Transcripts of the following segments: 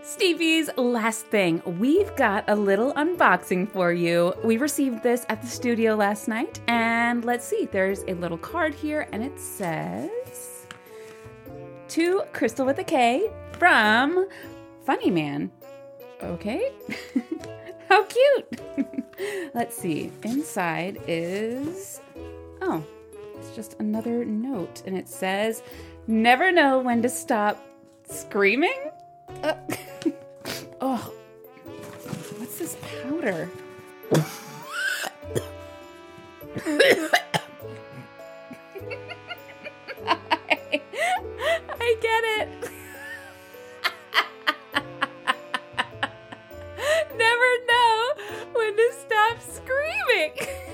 Stevie's last thing. We've got a little unboxing for you. We received this at the studio last night, and let's see. There's a little card here, and it says, "To Crystal with a K from Funny Man." Okay. How cute. Let's see. Inside is... Oh, it's just another note, and it says, "Never know when to stop screaming?" Oh, what's this powder? I get it. Never know when to stop screaming.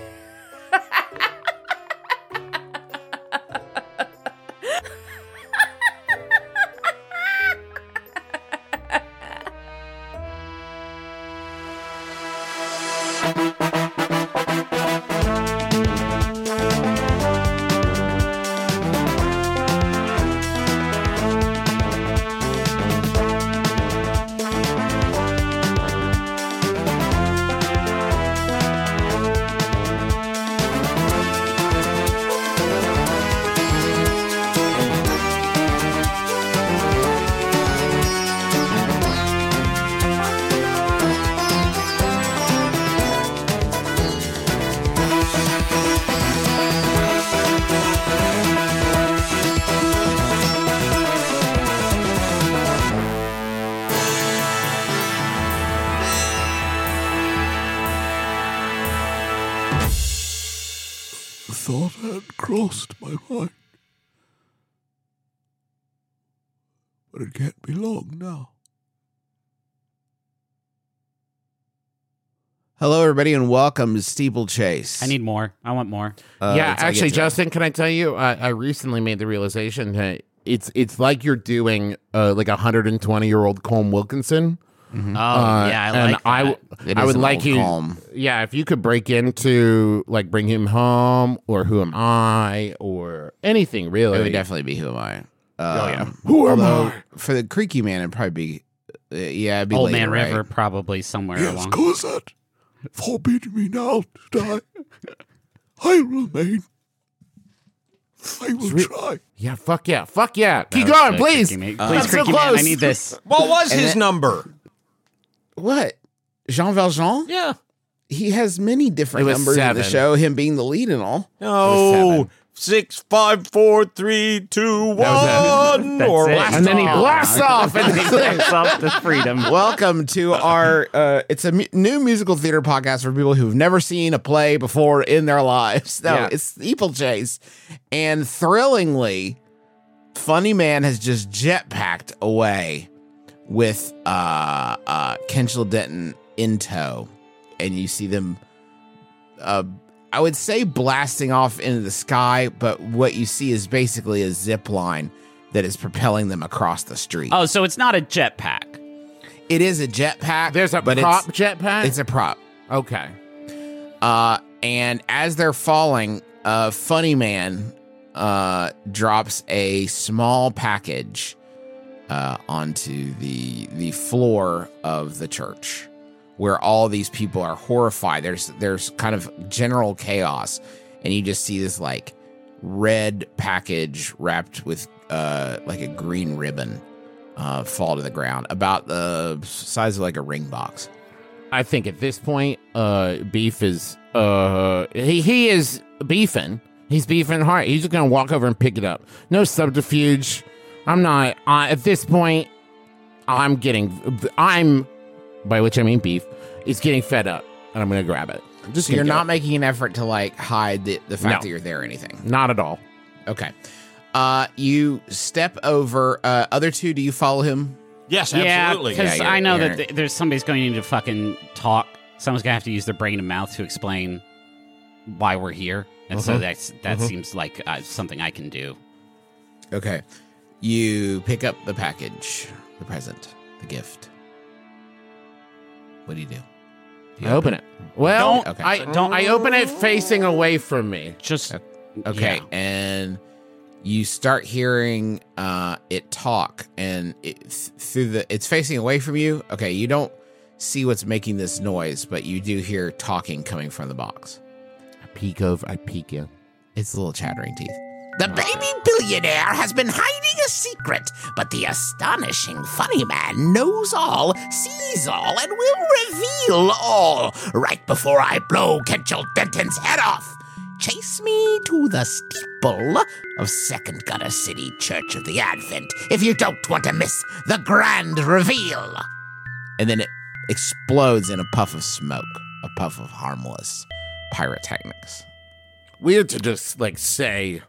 Thought had crossed my mind. But it can't be long now. Hello, everybody, and welcome to Steeplechase. I need more. I want more. Yeah, actually, Justin, can I tell you? I recently made the realization that it's like you're doing like a 120-year-old Colm Wilkinson. Mm-hmm. I like that. I would like you. Colm. Yeah, if you could break into like Bring Him Home or Who Am I or anything really. It would definitely be Who Am I. Who am I? For the Creaky Man, it'd probably be it'd be Old later, Man River, right? probably somewhere Yes, along. Cosette, forbid me now to die. I remain. I will try. Yeah, fuck yeah. Fuck yeah. Keep That was going, good, please. Creaky Man. I'm Please, so Creaky Man, I close. need this. What was And his it- number? What? Jean Valjean? Yeah. He has many different It was numbers in the 7. show, him being the lead and all. No. 6, 5, 4, 3, 2, 1. That's Or it. blast And then he off. blasts off. And He takes off to freedom. Welcome to our, it's a new musical theater podcast for people who've never seen a play before in their lives. No, Yeah. it's Steeplechase. And thrillingly, Funny Man has just jetpacked away with Kenchel Denton in tow. And you see them, I would say blasting off into the sky, but what you see is basically a zip line that is propelling them across the street. Oh, so it's not a jetpack. It is a jetpack. there's a but prop jetpack? It's a prop. Okay. And as they're falling, Funny Man drops a small package onto the floor of the church, where all these people are horrified. There's kind of general chaos, and you just see this like red package wrapped with like a green ribbon fall to the ground, about the size of like a ring box. I think at this point, Beef is he is beefing. He's beefing hard. He's just gonna walk over and pick it up. No subterfuge. I'm not at this point. I'm by which I mean Beef is getting fed up, and I'm gonna grab it. Just So you're gonna not do making an effort to like hide the fact No. that you're there or anything. it. Not at all. Okay. You step over. Other two, do you follow him? Yes, Yeah, absolutely. because Yeah, I know you're- that there's somebody's going to need to fucking talk. Someone's gonna have to use their brain and mouth to explain why we're here, and so that seems like something I can do. Okay. You pick up the package, the present, the gift. What do you do? Do you I open it. Well, Okay. I open it facing away from me. Just Okay, yeah. and you start hearing it talk, and it's facing away from you. Okay, you don't see what's making this noise, but you do hear talking coming from the box. I peek you. It's little chattering teeth. The baby billionaire has been hiding a secret, but the astonishing funny man knows all, sees all, and will reveal all right before I blow Ketchel Denton's head off. Chase me to the steeple of Second Gutter City Church of the Advent if you don't want to miss the grand reveal. And then it explodes in a puff of smoke, a puff of harmless pyrotechnics. Weird to just, say,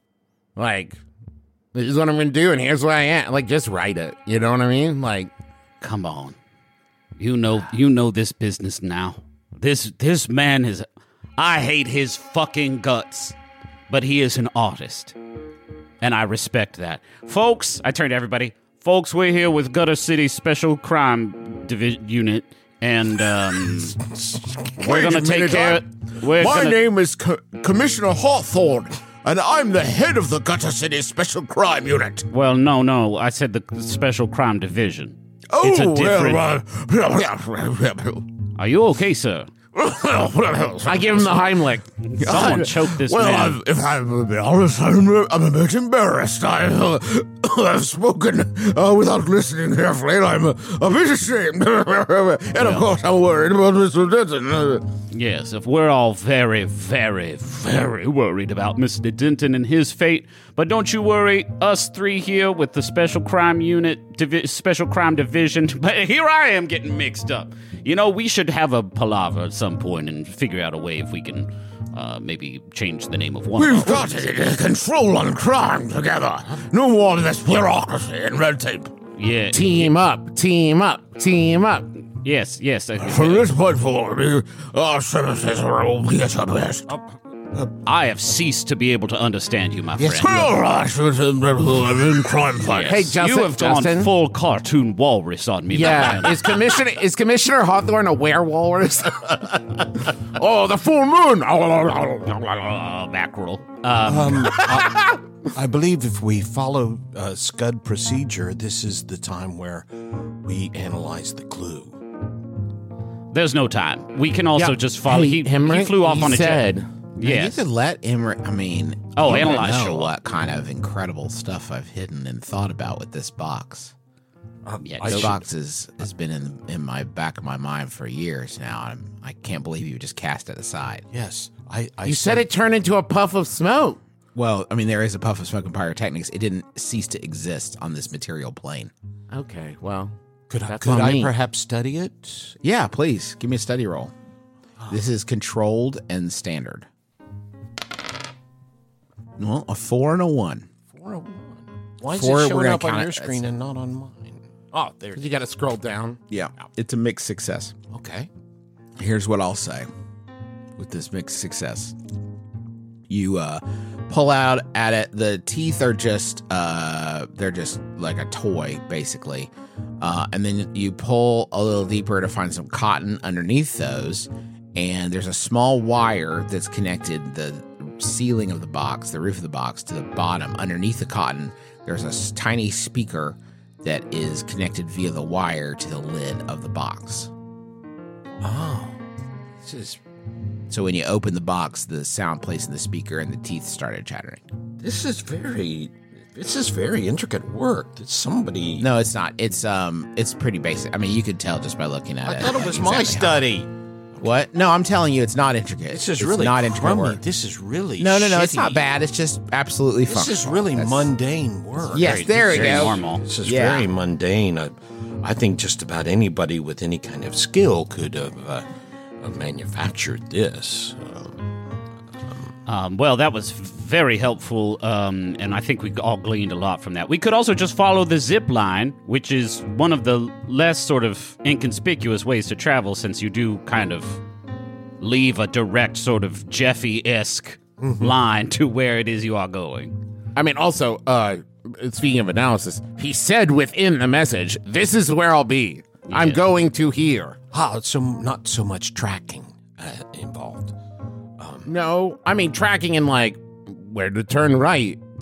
this is what I'm going to do, and here's where I am. Just write it. You know what I mean? Come on. You know this business now. This man is... I hate his fucking guts, but he is an artist, and I respect that. Folks, I turn to everybody. Folks, we're here with Gutter City Special Crime Unit, and we're going to take care of... My name is Commissioner Hawthorne, and I'm the head of the Gutter City Special Crime Unit. Well, no, I said the Special Crime Division. Oh, it's a different... well, Are you okay, sir? I give him the Heimlich. Someone choked this man. If I'm be honest, I'm a bit embarrassed. I've spoken without listening carefully, and I'm a bit ashamed. And of course, I'm worried about Mr. Denton. Yes, if we're all very, very, very worried about Mr. Denton and his fate, but don't you worry, us three here with the Special Crime Unit, Special Crime Division, but here I am getting mixed up. You know, we should have a palaver at some point and figure out a way if we can maybe change the name of one. We've got to get control on crime together. No more of this bureaucracy and red tape. Yeah. Team up. Yes. From this point forward, our services will be at your best. I have ceased to be able to understand you, my friend. I'm in crime fights. Hey, Justin. You have gone full cartoon walrus on me. Yeah, my is Commissioner Hawthorne a werewolf? Oh, the full moon! Mackerel. I believe if we follow Scud procedure, this is the time where we analyze the clue. There's no time. We can also just follow. Hey, He Hemrick, flew off on a said, jet. Yes. You could let Emmerich, you don't analyze, know sure. what kind of incredible stuff I've hidden and thought about with this box. This box has been in my back of my mind for years now. I can't believe you just cast it aside. Yes, you said it turned into a puff of smoke. Well, there is a puff of smoke and pyrotechnics. It didn't cease to exist on this material plane. Okay, well, Could that's I on me. perhaps study it? Yeah, please give me a study roll. This is controlled and standard. Well, a 4 and a 1. 4 and 1. Why is Four, it we're showing gonna up on count your it screen and not on mine? Oh, there. You got to scroll down. Yeah, it's a mixed success. Okay. Here's what I'll say with this mixed success. You pull out at it. The teeth are just they're just like a toy, basically. And then you pull a little deeper to find some cotton underneath those. And there's a small wire that's connected the ceiling of the box, the roof of the box, to the bottom. Underneath the cotton, there's a tiny speaker that is connected via the wire to the lid of the box. Oh, this is So when you open the box, the sound plays in the speaker and the teeth started chattering. this is very intricate work. It's somebody. No, it's not. It's pretty basic. You could tell just by looking at I it. thought it was my exactly how- study. What? No, I'm telling you, it's not intricate. This is It's really not intricate crummy. work. This is really No, it's shitty. not bad. It's just absolutely This functional. is really That's- mundane work. Yes, there we very go. normal. This is Yeah. very mundane. I think just about anybody with any kind of skill could have manufactured this. Well, that was very helpful, and I think we all gleaned a lot from that. We could also just follow the zip line, which is one of the less sort of inconspicuous ways to travel, since you do kind of leave a direct sort of Jeffy-esque line to where it is you are going. Also, speaking of analysis, he said within the message, "This is where I'll be. I'm going to here." So not so much tracking involved. No, tracking in where to turn right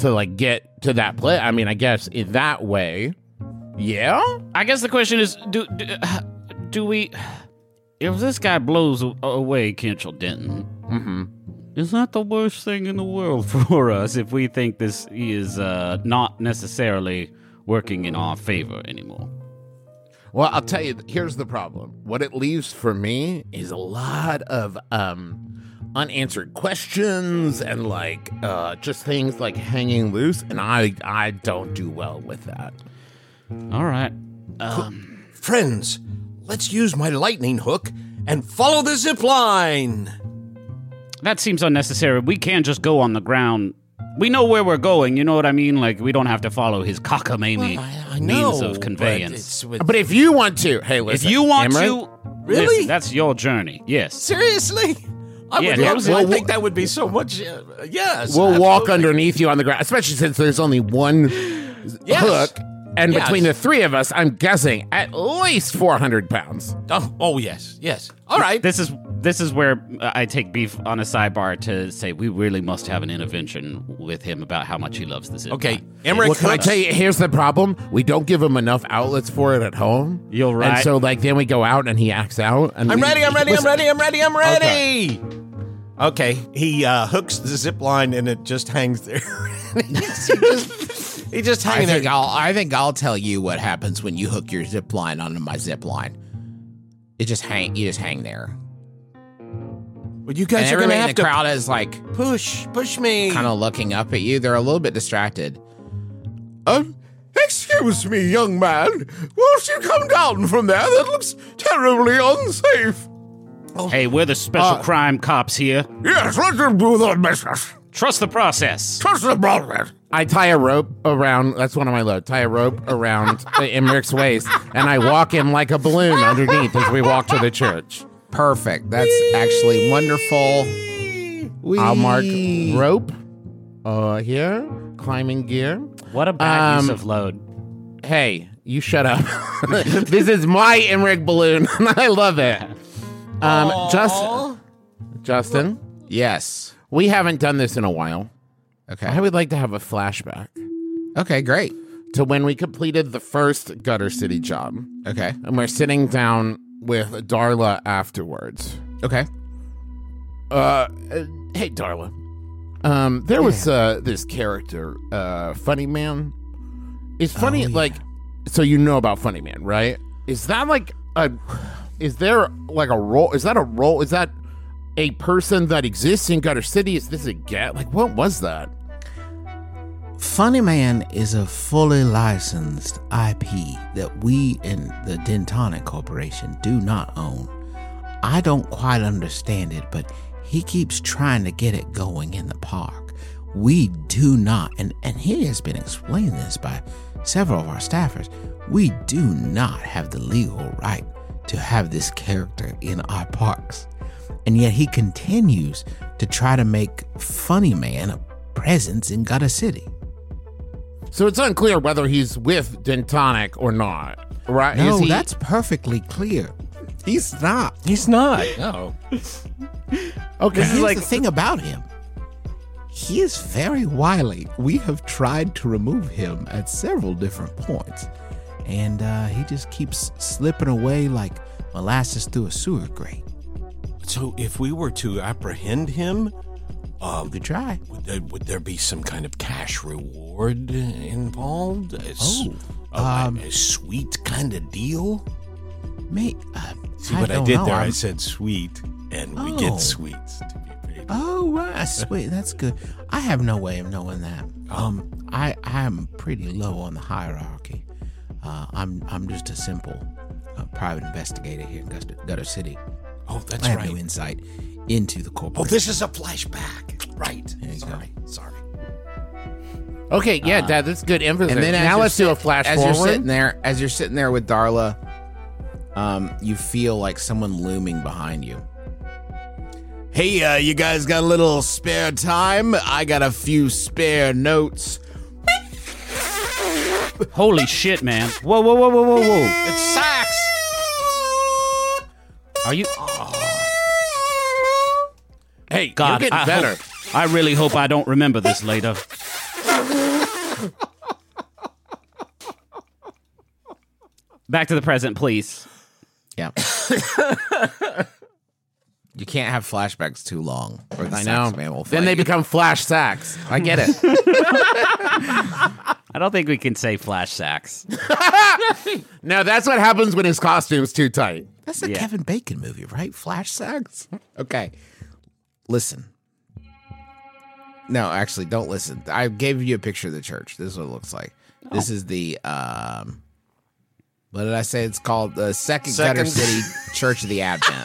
to like get to that place. I mean, I guess in that way, yeah. I guess the question is, do we? If this guy blows away Kenchel Denton, is that the worst thing in the world for us if we think he is not necessarily working in our favor anymore? Well, I'll tell you, here's the problem. What it leaves for me is a lot of unanswered questions and like just things like hanging loose, and I don't do well with that. All right. Friends, let's use my lightning hook and follow the zip line. That seems unnecessary. We can't just go on the ground. We know where we're going, you know what I mean? Like, we don't have to follow his cockamamie means of conveyance. But if you want to, hey, listen. If you want Emmerich, to, Really? listen, that's your journey. Yes. Seriously? I think that would be so much. Yes. we'll walk absolutely. underneath you on the ground, especially since there's only one hook. And Yes. between the three of us, I'm guessing at least 400 pounds. Oh, yes. Yes. All right. This is where I take Beef on a sidebar to say we really must have an intervention with him about how much he loves this. Okay. Emmerich, Well, can I tell you, here's the problem. We don't give him enough outlets for it at home. You're right. And so, like, then we go out and he acts out. And I'm we- ready. Listen, Okay. He hooks the zip line and it just hangs there. he just hanging there. I think I'll tell you what happens when you hook your zip line onto my zip line. You just hang there. Well, you guys And are going everybody to in have the to crowd is like push me. kind of looking up at you. They're a little bit distracted. Excuse me, young man. Won't you come down from there? That looks terribly unsafe. Hey, we're the special crime cops here. Yes, let them do their business. Trust the process. Trust the process. I tie a rope around, that's one of my loads, tie a rope around Emmerich's waist, and I walk him like a balloon underneath as we walk to the church. Perfect. That's actually wonderful. I'll mark rope here, climbing gear. What a bad use of load. Hey, you shut up. This is my Emmerich balloon, and I love it. Justin, Yes. we haven't done this in a while. Okay. I would like to have a flashback Okay, great. to when we completed the first Gutter City job. Okay. And we're sitting down with Darla afterwards. Okay. Hey, Darla. There was this character, Funny Man. Is Funny, like, so you know about Funny Man, right? Is that like is there like a role? Is that a role? Is that a person that exists in Gutter City? Is this a get? Like, what was that? Funny Man is a fully licensed IP that we in the Dentonic Corporation do not own. I don't quite understand it, but he keeps trying to get it going in the park. We do not, and he has been explaining this by several of our staffers, we do not have the legal right to have this character in our parks. And yet he continues to try to make Funny Man a presence in Gutter City. So it's unclear whether he's with Dentonic or not, right? No, Is he- that's perfectly clear. He's not. He's not. No. okay. Here's the thing about him. He is very wily. We have tried to remove him at several different points. And he just keeps slipping away like molasses through a sewer grate. So if we were to apprehend him, We could try. would there be some kind of cash reward involved? A sweet kind of deal? Mate, See what I did there? I said sweet, and we get sweets to be paid. Oh, right. Sweet. That's good. I have no way of knowing that. I am pretty low on the hierarchy. I'm just a simple private investigator here in Gutter City. Oh, that's I have right. no insight into the Oh, corporation. this is a flashback. Right. There you go. Sorry. Okay, yeah, Dad, that's good emphasis. And then now let's do a flash as forward. you're sitting there with Darla, you feel like someone looming behind you. Hey, you guys got a little spare time? I got a few spare notes. Holy shit, man. Whoa, whoa, whoa, whoa, whoa, whoa. It's sax. Are you... Hey, God, you're getting better. I really hope I don't remember this later. Back to the present, please. Yeah. You can't have flashbacks too long, or the I know. sax man will Then fight they you. become flash sacks. I get it. I don't think we can say flash sacks. No, that's what happens when his costume's too tight. That's a Yeah. Kevin Bacon movie, right? Flash sax. Okay, listen. No, actually, don't listen. I gave you a picture of the church. This is what it looks like. This is the what did I say? It's called the Second Gutter City Church of the Advent.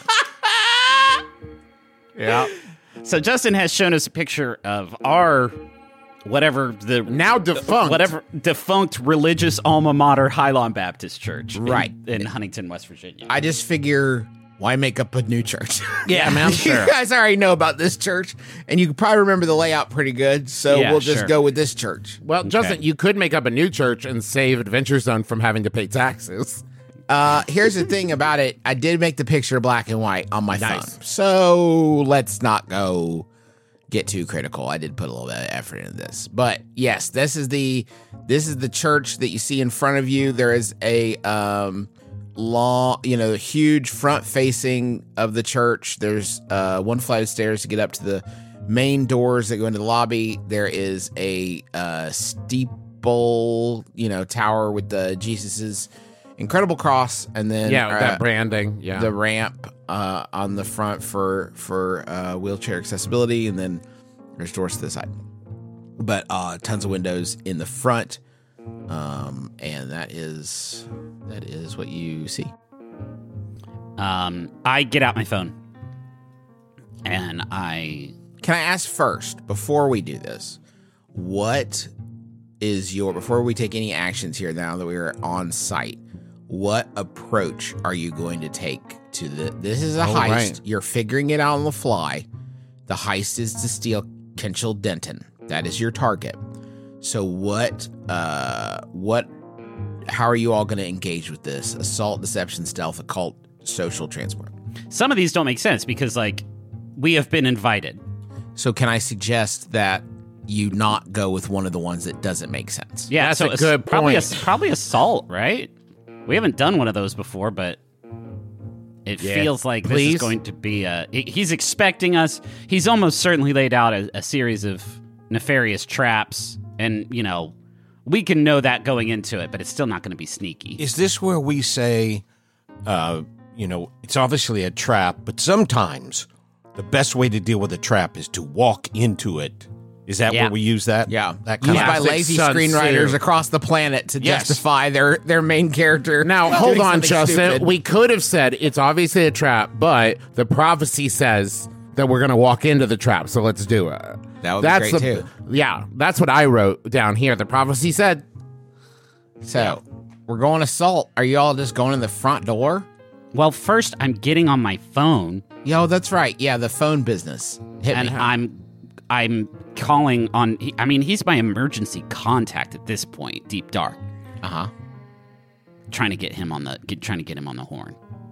Yeah. So Justin has shown us a picture of our whatever the Now defunct. whatever defunct religious alma mater, Highland Baptist Church, Right. in Huntington, West Virginia. I just figure, why make up a new church? Yeah, man, I'm sure. You guys already know about this church, and you can probably remember the layout pretty good, so Yeah, we'll just sure. go with this church. Well, Justin, you could make up a new church and save Adventure Zone from having to pay taxes. Here's the thing about it. I did make the picture black and white on my Nice. phone, so let's not go get too critical. I did put a little bit of effort into this, but yes, this is the church that you see in front of you. There is a long, huge front facing of the church. There's one flight of stairs to get up to the main doors that go into the lobby. There is a steeple, tower with the Jesus's incredible cross, and then That branding. Yeah. the ramp on the front for wheelchair accessibility, and then there's doors to the side. But tons of windows in the front, and that is what you see. I get out my phone and Can I ask first, before we do this, what is before we take any actions here now that we are on site, what approach are you going to take to this is a heist. right. You're figuring it out on the fly. The heist is to steal Kenchel Denton. That is your target. So how are you all going to engage with this? Assault, deception, stealth, occult, social, transport. some of these don't make sense because we have been invited. So can I suggest that you not go with one of the ones that doesn't make sense? Yeah, That's so a good point. Probably assault, right? We haven't done one of those before, but it feels like this Please? is going to be he's expecting us. He's almost certainly laid out a series of nefarious traps, and we can know that going into it, but it's still not going to be sneaky. Is this where we say, it's obviously a trap, but sometimes the best way to deal with a trap is to walk into it? Is that Yeah. where we use that? Yeah, That kind used of by Classic lazy Sun screenwriters Tzu. across the planet to Yes. justify their main character. Now, doing hold on, something Justin. stupid. We could have said it's obviously a trap, but the prophecy says that we're going to walk into the trap, so let's do it. That would be great, too. Yeah, that's what I wrote down here. The prophecy said. So we're going assault. Are you all just going in the front door? Well, first I'm getting on my phone Yo, that's right. Yeah, the phone business. Hit and me. I'm calling on. He's my emergency contact at this point. Deep Dark, trying to get him on the horn.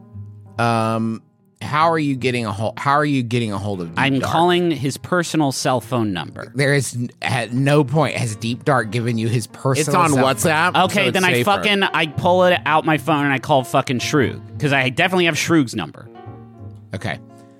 How are you getting a hold? How are you getting a hold of Deep I'm Dark? calling his personal cell phone number. There is at no point has Deep Dark given you his personal. It's on cell phone. WhatsApp. Okay, so it's then safer. I pull it out my phone and I call fucking Shroog because I definitely have Shroog's number. Okay.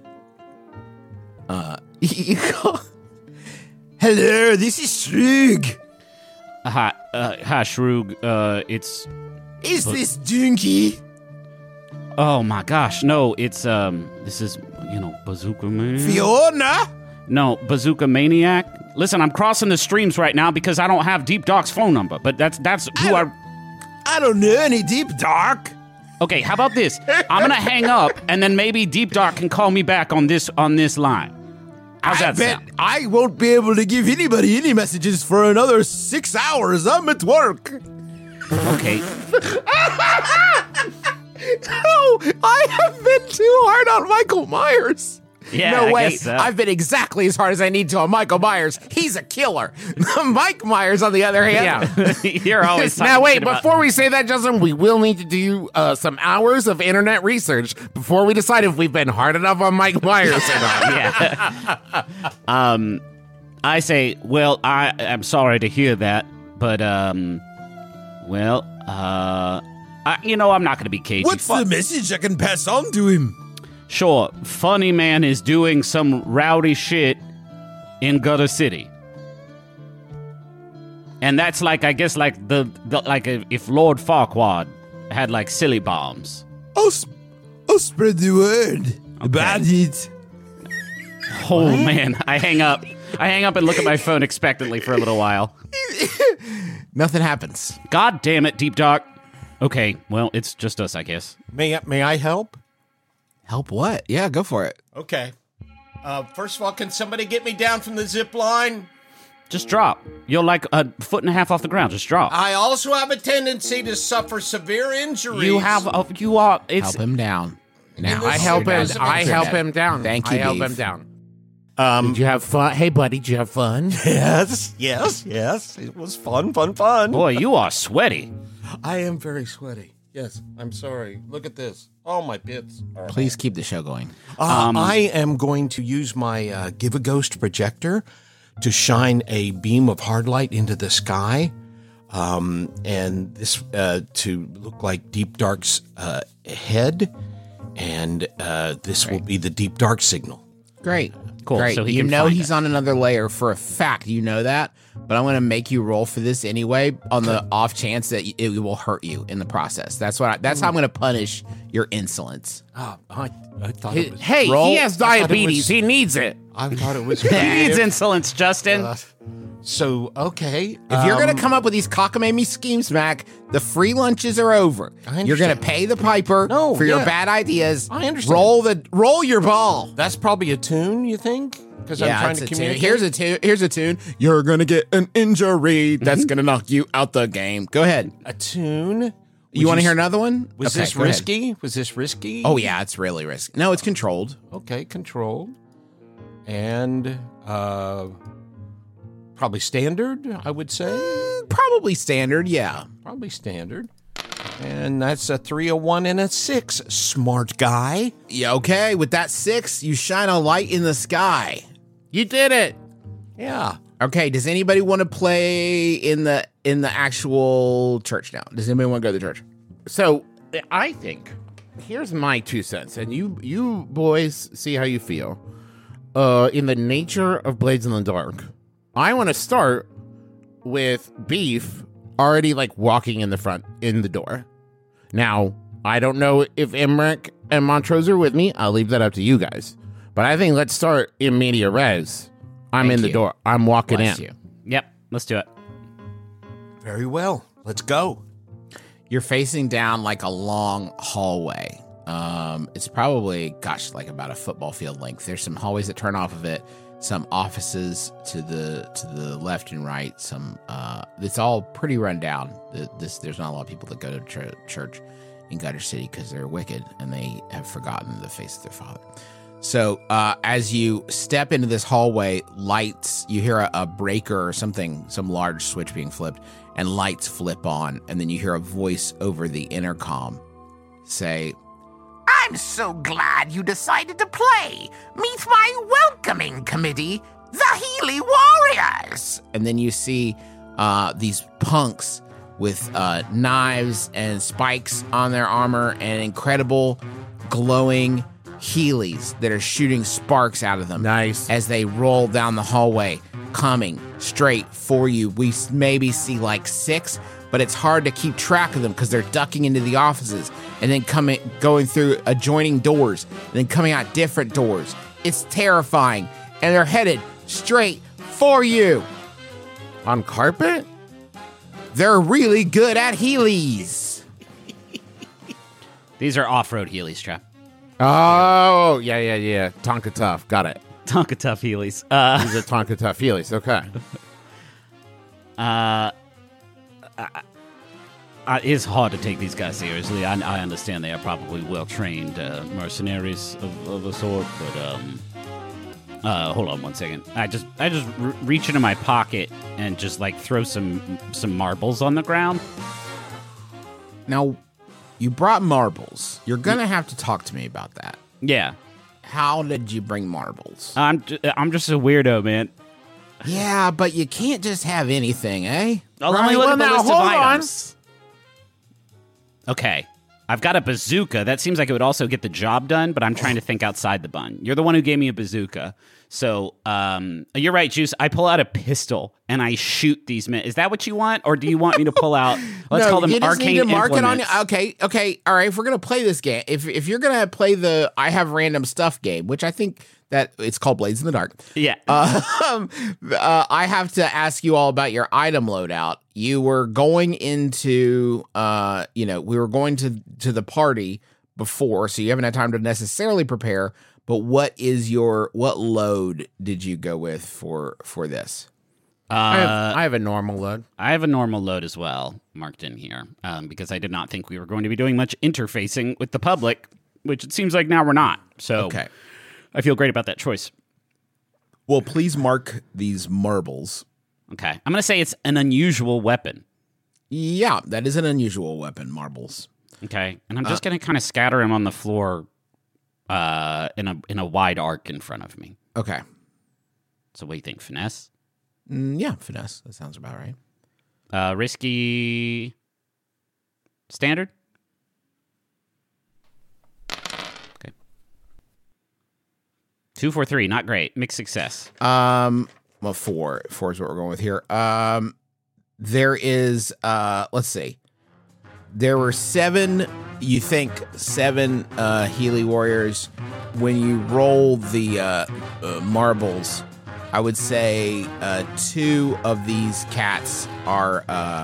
You call. Hello, this is Shroog. Hi, Shroog. It's. Is this Dinky? Oh my gosh, no! It's This is Bazooka Maniac. Fiona? No, Bazooka Maniac. Listen, I'm crossing the streams right now because I don't have Deep Dark's phone number. But that's who I. I don't know any Deep Dark. Okay, how about this? I'm gonna hang up, and then maybe Deep Dark can call me back on this line. How's that sound? I won't be able to give anybody any messages for another 6 hours. I'm at work. Okay. No, I have been too hard on Michael Myers. Yeah, no I way. guess so. I've been exactly as hard as I need to on Michael Myers. He's a killer. Mike Myers, on the other hand, You're always talking Now, wait, shit about- before we say that, Justin, we will need to do some hours of internet research before we decide if we've been hard enough on Mike Myers or not. Yeah. I say, well, I'm sorry to hear that. But I'm not gonna be cagey. What's the message I can pass on to him? Sure, Funny Man is doing some rowdy shit in Gutter City. And that's like, I guess, like if Lord Farquaad had like silly bombs. I'll spread the word about it. Oh man, I hang up and look at my phone expectantly for a little while. Nothing happens. God damn it, Deep Dark. Okay, well, it's just us, I guess. May I help? Help what? Yeah, go for it. Okay. First of all, can somebody get me down from the zip line? Just drop. You're like a foot and a half off the ground. Just drop. I also have a tendency to suffer severe injuries. Help him down. Now I help him down. Thank you, I help Beef. him down. Did you have fun? Hey, buddy, did you have fun? Yes. It was fun. Boy, you are sweaty. I am very sweaty. Yes, I'm sorry. Look at this. Oh, my bits. Please keep the show going. I am going to use my Give a Ghost projector to shine a beam of hard light into the sky, and this to look like Deep Dark's head, and this will be the Deep Dark signal. Great. Cool. Great. So You can know find he's it. on another layer for a fact. You know that. But I'm going to make you roll for this anyway on the off chance that it will hurt you in the process. That's how I'm going to punish your insolence. I thought it was... Hey, Roll. he has diabetes. He needs it. I thought it was... He needs insolence, Justin. So, okay. If you're going to come up with these cockamamie schemes, Mac, the free lunches are over. I You're going to understand. pay the piper for your bad ideas. I understand. Roll your ball. That's probably a tune, you think? Because I'm trying to it's a tune. communicate. Here's a tune. You're going to get an injury that's going to knock you out the game. Go ahead. A tune? You want to hear another one? Was Okay, this go ahead. risky? Was this risky? Oh, yeah, it's really risky. No, it's controlled. Okay, controlled. And probably standard, I would say. Probably standard, yeah. Probably standard. And that's a 3, a 1, and a 6. Smart guy. Yeah, okay. With that 6, you shine a light in the sky. You did it. Yeah. Okay, does anybody want to play in the actual church now? Does anybody want to go to the church? So I think here's my 2 cents, and you boys see how you feel. In the nature of Blades in the Dark, I want to start with Beef already like walking in the door. Now, I don't know if Emmerich and Montrose are with me. I'll leave that up to you guys. But I think let's start in media res. I'm in the door. I'm walking Bless in. you. Yep, let's do it. Very well. Let's go. You're facing down like a long hallway. It's probably, like about a football field length. There's some hallways that turn off of it. Some offices to the left and right. Some it's all pretty run down. There's not a lot of people that go to church in Gutter City because they're wicked and they have forgotten the face of their father. So as you step into this hallway, lights, you hear a breaker or something, some large switch being flipped, and lights flip on, and then you hear a voice over the intercom say, I'm so glad you decided to play. Meet my welcoming committee, the Healy Warriors. and then you see these punks with knives and spikes on their armor and incredible glowing Heelys that are shooting sparks out of them. Nice. As they roll down the hallway, coming straight for you. We maybe see like 6, but it's hard to keep track of them because they're ducking into the offices and then going through adjoining doors and then coming out different doors. It's terrifying, and they're headed straight for you. On carpet? They're really good at Heelys. These are off-road Heelys, Trap. Oh, yeah. Tonka Tough. Got it. Tonka Tough Heelys. These are Tonka Tough Heelys. Okay. It's hard to take these guys seriously. I understand they are probably well-trained mercenaries of a sort, but hold on one second. I just reach into my pocket and just like throw some marbles on the ground. Now, you brought marbles. You're going to have to talk to me about that. Yeah, How did you bring marbles? I'm just a weirdo, man. Yeah, but you can't just have anything, eh? Oh, Right, let me look at the well, now, list of hold on. items. Okay. I've got a bazooka. That seems like it would also get the job done, but I'm trying to think outside the bun. You're the one who gave me a bazooka. So you're right, Juice. I pull out a pistol and I shoot these men. Is that what you want? Or do you want me to pull out, let's call them you just arcane need to mark it on. implements? Okay, all right. If we're gonna play this game, if you're gonna play the I have random stuff game, which I think that it's called Blades in the Dark. Yeah. I have to ask you all about your item loadout. You were going into, we were going to the party before, so you haven't had time to necessarily prepare. But what load did you go with for this? I have a normal load. I have a normal load as well marked in here because I did not think we were going to be doing much interfacing with the public, which it seems like now we're not. So Okay. I feel great about that choice. Well, please mark these marbles. Okay. I'm going to say it's an unusual weapon. Yeah, that is an unusual weapon, marbles. Okay. And I'm just going to kind of scatter them on the floor in a wide arc in front of me. Okay. So what do you think? Finesse? Yeah, finesse. That sounds about right. Risky standard? Okay. 2 for 3, not great. Mixed success. Well, four is what we're going with here. There is, let's see. There were seven Healy warriors. When you roll the marbles, I would say 2 of these cats are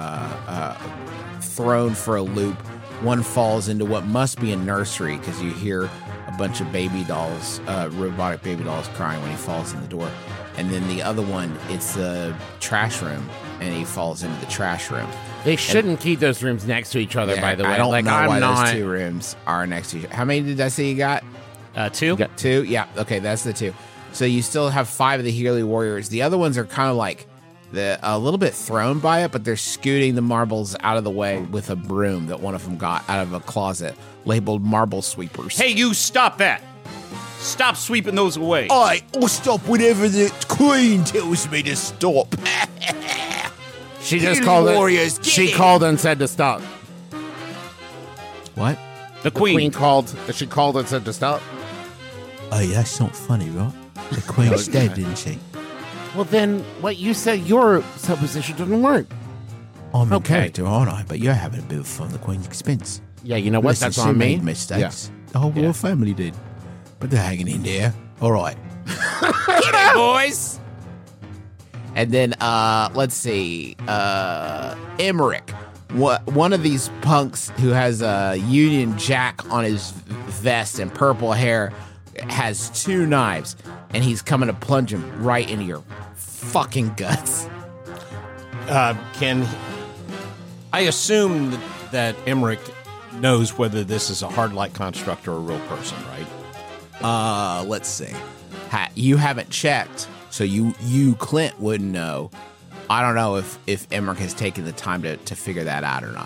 thrown for a loop. One falls into what must be a nursery because you hear a bunch of baby dolls, robotic baby dolls crying when he falls in the door. And then the other one, it's the trash room, and he falls into the trash room. They shouldn't keep those rooms next to each other, by the way. I don't know why not... those 2 rooms are next to each other. How many did I say you got? 2? You got 2? Yeah, okay, that's the 2. So you still have 5 of the Healy warriors. The other ones are kind of like a little bit thrown by it, but they're scooting the marbles out of the way with a broom that one of them got out of a closet labeled marble sweepers. Hey, you stop that. Stop sweeping those away. I'll stop whenever the queen tells me to stop. She just Healy called warriors, it. get She it. called and said to stop. What? The queen. She called and said to stop. Oh, that's not funny, right? The queen's dead, didn't she? Well, then what you said, your supposition doesn't work. I'm in Okay. character, aren't I? But you're having a bit of fun at the queen's expense. Yeah, you know what? Listen, That's she on me. made mistakes. The whole royal family did. But they're hanging in there. All right. Get it, boys! And then, let's see, Emmerich. One of these punks who has a Union Jack on his vest and purple hair has 2 knives, and he's coming to plunge him right into your fucking guts. Can I assume that Emmerich knows whether this is a hard light construct or a real person, right? Let's see. You haven't checked, so you Clint wouldn't know. I don't know if Emmerich has taken the time to figure that out or not.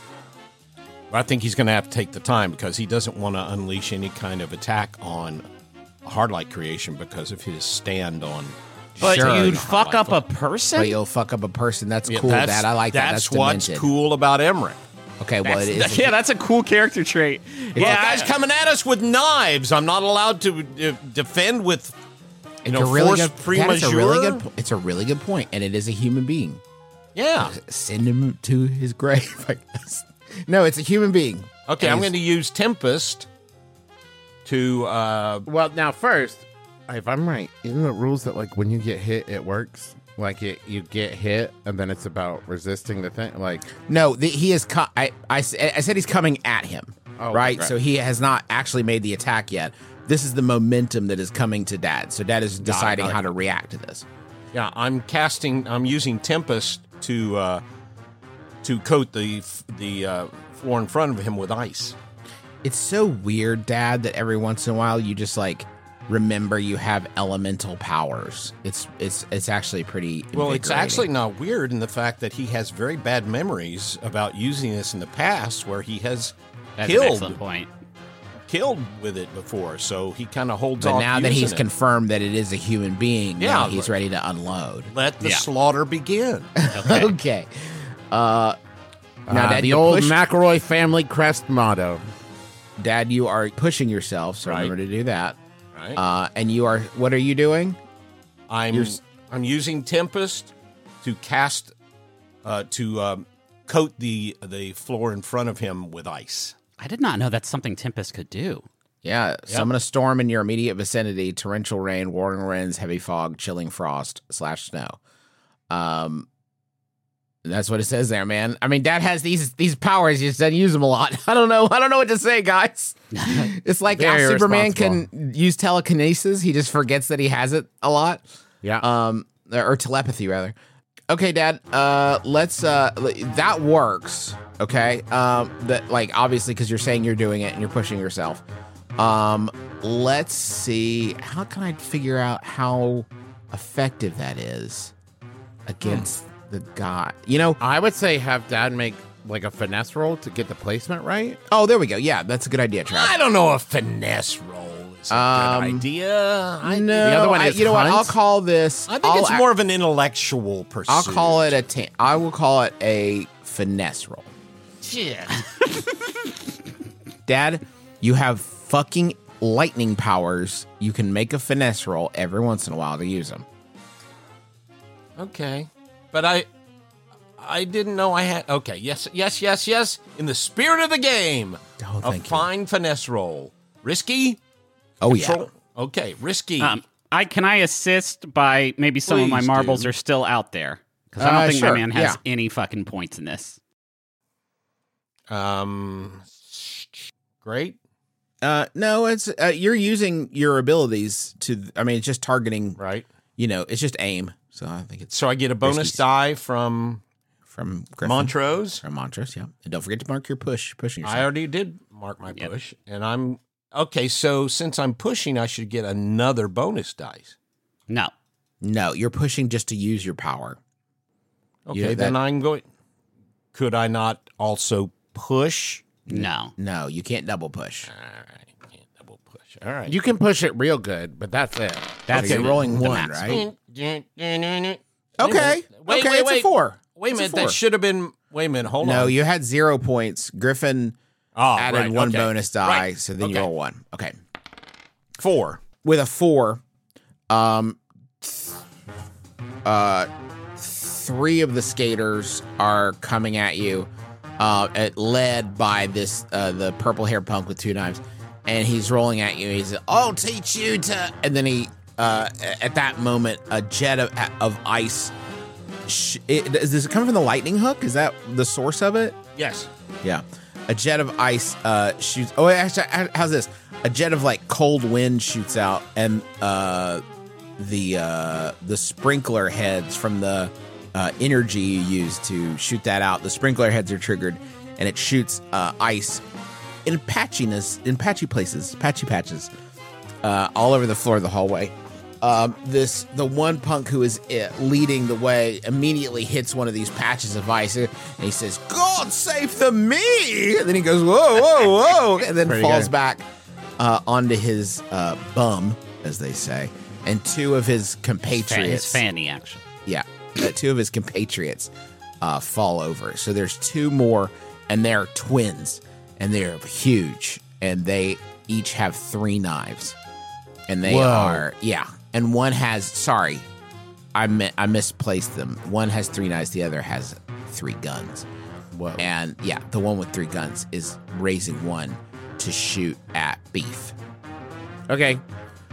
I think he's going to have to take the time because he doesn't want to unleash any kind of attack on a hard light creation because of his stand on. But Sure. you'd fuck up a person? But you'll fuck up a person. That's cool, that's- Dad. I like that. That's That's what's demented. cool about Emmerich. Okay, well, it is. Yeah, that's a cool character trait. Yeah, guy's coming at us with knives. I'm not allowed to defend with, It's a really force good. premature. It's a really good. It's a really good point, and it is a human being. Yeah. Send him to his grave, I guess. No, it's a human being. Okay, And I'm he's- going to use Tempest to. Well, now first, if I'm right, isn't the rules that like when you get hit, it works? Like you get hit, and then it's about resisting the thing. Like No, he is. I said he's coming at him. Oh, right? right. So he has not actually made the attack yet. This is the momentum that is coming to Dad. So Dad is deciding how to react to this. Yeah, I'm using Tempest to coat the floor in front of him with ice. It's so weird, Dad, that every once in a while you just like remember you have elemental powers. It's actually pretty Well, it's invigorating. actually not weird in the fact that he has very bad memories about using this in the past, where he has That's an killed excellent point. killed with it before, so he kind of holds But off. now that he's using it. confirmed that it is a human being, Yeah, now he's but- ready to unload. Let the Yeah. slaughter begin. Okay. Now, Dad, the you old pushed- McElroy family crest motto. Dad, you are pushing yourself, so Right. remember to do that. Right. And you are. What are you doing? I'm using Tempest to cast to coat the floor in front of him with ice. I did not know that's something Tempest could do. Yeah, summon a storm in your immediate vicinity: torrential rain, roaring winds, heavy fog, chilling frost / snow. That's what it says there, man. I mean, Dad has these powers. He just doesn't use them a lot. I don't know what to say, guys. It's like how Very Superman can use telekinesis. He just forgets that he has it a lot. Yeah. Or telepathy rather. Okay, Dad. Let's. That works. Okay. That like obviously because you're saying you're doing it and you're pushing yourself. Let's see. How can I figure out how effective that is against the guy? You know. I would say have Dad make like a finesse roll to get the placement right. Oh, there we go. Yeah, that's a good idea, Trav. I don't know if finesse roll is a good idea. No, the other one is you know what? hunt? I'll call this. I think it's more of an intellectual pursuit. I'll call it I will call it a finesse roll. Dad, you have fucking lightning powers. You can make a finesse roll every once in a while to use them. Okay, but I didn't know I had. Okay, yes. In the spirit of the game, Oh, a thank you. fine finesse roll. Risky. Oh yeah. Control- Okay, risky. Can I assist by maybe some of my Please marbles do. are still out there? Because I don't think sure, my man has yeah. any fucking points in this. Great. No, it's you're using your abilities to. I mean, it's just targeting. Right. You know, it's just aim. So I think it's So I get a bonus Risky. die from from Griffin. Montrose. From Montrose, yeah. And don't forget to mark your pushing yourself. I already did mark my push, and I'm okay. So since I'm pushing, I should get another bonus dice. No. No, you're pushing just to use your power. Okay, Yeah, then that- I'm going. Could I not also push? No. No, you can't double push. All right, can't double push. All right. You can push it real good, but that's it. That's Okay, it. rolling The one, max. right? Okay. Okay. Wait, okay, it's a 4. Wait a It's minute. four. That should have been. Wait a minute. Hold No, on. you had 0 points. Griffin Oh, added right, one okay. bonus die, Right, so then you okay. roll 1. Okay. 4. With a 4, 3 of the skaters are coming at you, led by this the purple hair punk with 2 knives, and he's rolling at you. He's, "I'll teach you to," and then he, at that moment, a jet of ice. Does it come from the lightning hook? Is that the source of it? Yes. Yeah. A jet of ice shoots. Oh, actually, how's this? A jet of like cold wind shoots out, and the sprinkler heads from the energy you use to shoot that out. The sprinkler heads are triggered, and it shoots ice in patchy patches, all over the floor of the hallway. The one punk who is leading the way immediately hits one of these patches of ice, and he says, "God save the me!" And then he goes, "Whoa, whoa, whoa!" and then Pretty falls good. back onto his bum, as they say, and 2 of his His compatriots. fanny, actually. Yeah, 2 of his compatriots fall over. So there's 2 more, and they're twins, and they're huge, and they each have 3 knives, and they Whoa. are and one has. Sorry, I misplaced them. One has 3 knives, the other has 3 guns. Whoa. And the one with 3 guns is raising one to shoot at Beef. Okay.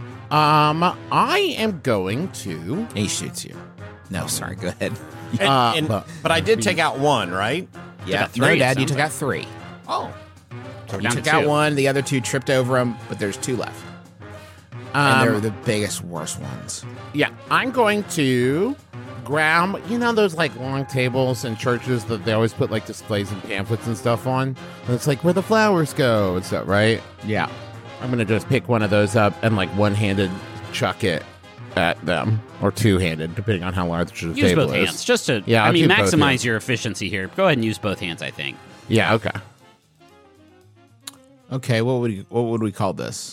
I am going to. And he shoots you. No, sorry. Go ahead. But I did take out 1, right? Yeah, out 3, no, it Dad, you sounds took like. out 3. Oh. So we're You down took to out 2. 1. The other 2 tripped over him, but there's 2 left. And they're the biggest, worst ones. Yeah, I'm going to grab, those like long tables in churches that they always put like displays and pamphlets and stuff on. And it's like where the flowers go and stuff, right? Yeah. I'm going to just pick one of those up and like one-handed chuck it at them, or two-handed, depending on how large the Use table both is. hands. Just to, Yeah, I I'll mean, keep both maximize hands. your efficiency here. Go ahead and use both hands, I think. Yeah, okay. Okay, what would we call this?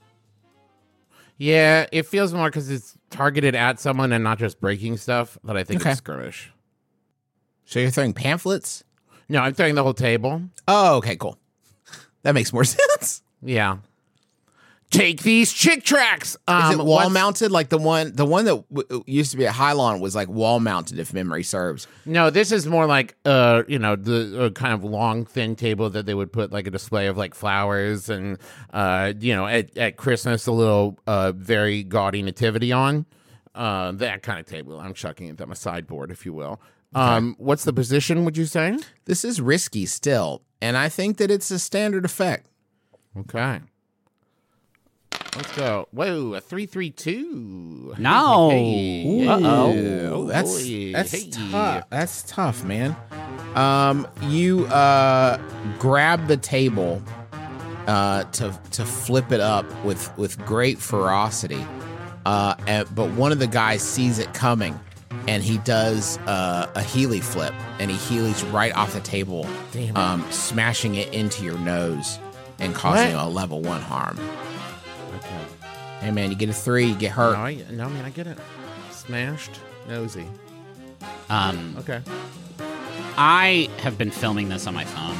Yeah, it feels more because it's targeted at someone and not just breaking stuff that I think Okay. it's skirmish. So you're throwing pamphlets? No, I'm throwing the whole table. Oh, okay, cool. That makes more sense. Yeah. Take these chick tracks. Is it wall what's- mounted? Like the one that used to be at Hylon was like wall mounted, if memory serves. No, this is more like the kind of long, thin table that they would put like a display of like flowers and at Christmas a little very gaudy nativity on. That kind of table. I'm chucking it on a sideboard, if you will. What's the position? Would you say? This is risky still, and I think that it's a standard effect. Okay. Let's go. Whoa, a 3-3-2. No. Hey. Oh, that's Boy. Hey. tough. That's tough, man. You grab the table to flip it up with great ferocity, but one of the guys sees it coming, and he does a Healy flip, and he Heelys right off the table, smashing it into your nose and causing a level 1 harm. Okay. Hey man, you get a 3, you get hurt. No, man, I get it. Smashed. Nosy. Okay. I have been filming this on my phone.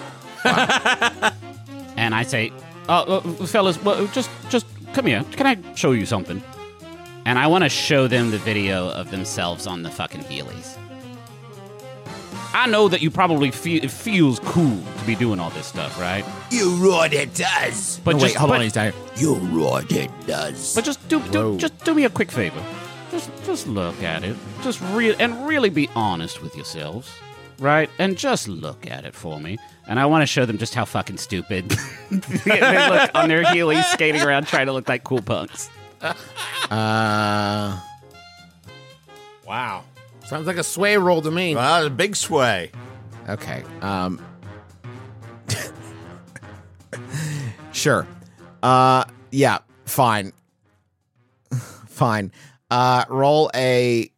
And I say, fellas, well, just come here. Can I show you something? And I want to show them the video of themselves on the fucking Heelys. I know that you probably it feels cool to be doing all this stuff, right? You're right, it does. But No, just wait, hold but, on, he's down here. You're right, it does. But just do me a quick favor. Just look at it. Just really be honest with yourselves, right? And just look at it for me. And I want to show them just how fucking stupid they look on their Heelys skating around trying to look like cool punks. Wow. Sounds like a sway roll to me. Well, that was a big sway. Okay. Sure. Yeah, fine. Fine. Roll a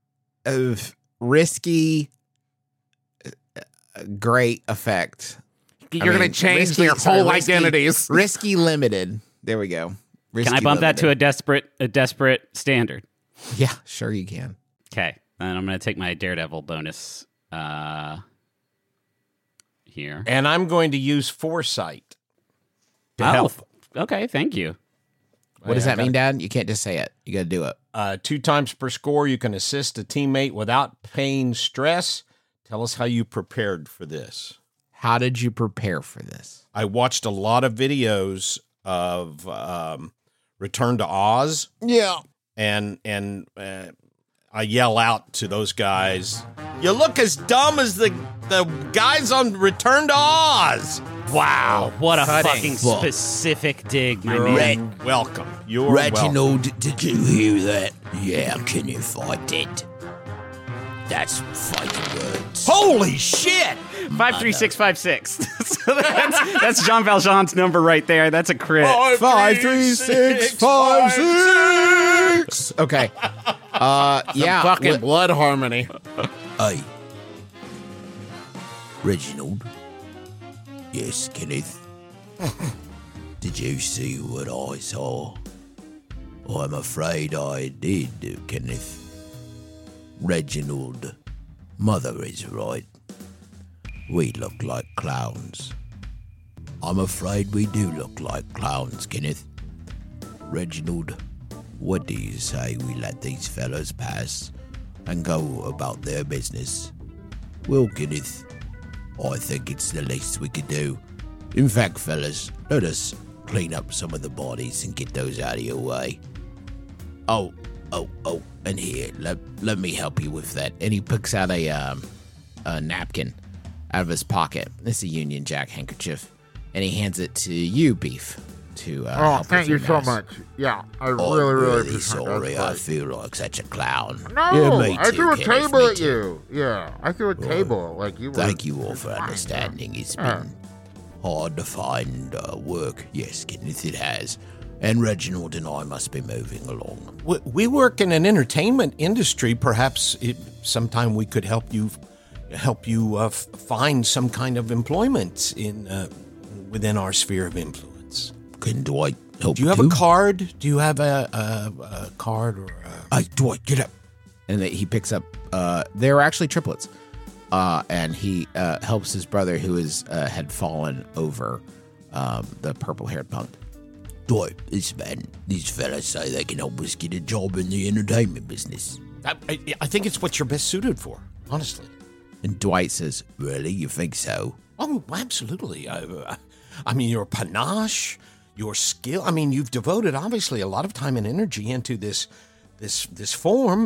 risky great effect. You're going to change risky- their sorry, whole risky- identities. Risky limited. There we go. Risky Can I bump that to limited. a desperate standard? Yeah, sure you can. Okay. And I'm going to take my Daredevil bonus here. And I'm going to use foresight to Oh, help. okay, thank you. What does that mean, Dad? You can't just say it. You got to do it. 2 times per score, you can assist a teammate without pain stress. Tell us how you prepared for this. How did you prepare for this? I watched a lot of videos of Return to Oz. Yeah. And I yell out to those guys, "You look as dumb as the guys on Return to Oz." Wow, what a Cutting. fucking Well, specific dig, my You're man. welcome. You're welcome. Reginald, did you hear that? Yeah, Kenneth, I did. That's fighting words. Holy shit! 53656. So that's Jean Valjean's number right there. That's a crit. 5, 3, 6, 5, 6. Okay. Yeah. Fucking blood harmony. Hey. Reginald. Yes, Kenneth. Did you see what I saw? I'm afraid I did, Kenneth. Reginald. Mother is right. We look like clowns. I'm afraid we do look like clowns, Kenneth. Reginald, what do you say we let these fellas pass and go about their business? Well, Kenneth, I think it's the least we could do. In fact, fellas, let us clean up some of the bodies and get those out of your way. Oh, and here, let me help you with that. And he picks out a napkin out of his pocket. It's a Union Jack handkerchief. And he hands it to you, Beef, to help thank with you your so mess. much. Yeah, I I'm really really sorry I that. feel like such a clown. No, me I too, threw a Kenneth, table me at too. you. Yeah, I threw a table like you were. Thank you all for understanding. It's been hard to find work. Yes, Kenneth, it has. And Reginald and I must be moving along. We work in an entertainment industry. Perhaps sometime we could help you find some kind of employment in within our sphere of influence. Can Dwight help? Do you have too? a card? Do you have a card or a... Hey, Dwight, get up. And he picks up. They're actually triplets, and he helps his brother who had fallen over the purple-haired punk. Dwight, these fellas say they can help us get a job in the entertainment business. I think it's what you're best suited for, honestly. And Dwight says, Really, you think so? Oh, absolutely. I mean, your panache, your skill. I mean, you've devoted obviously a lot of time and energy into this form.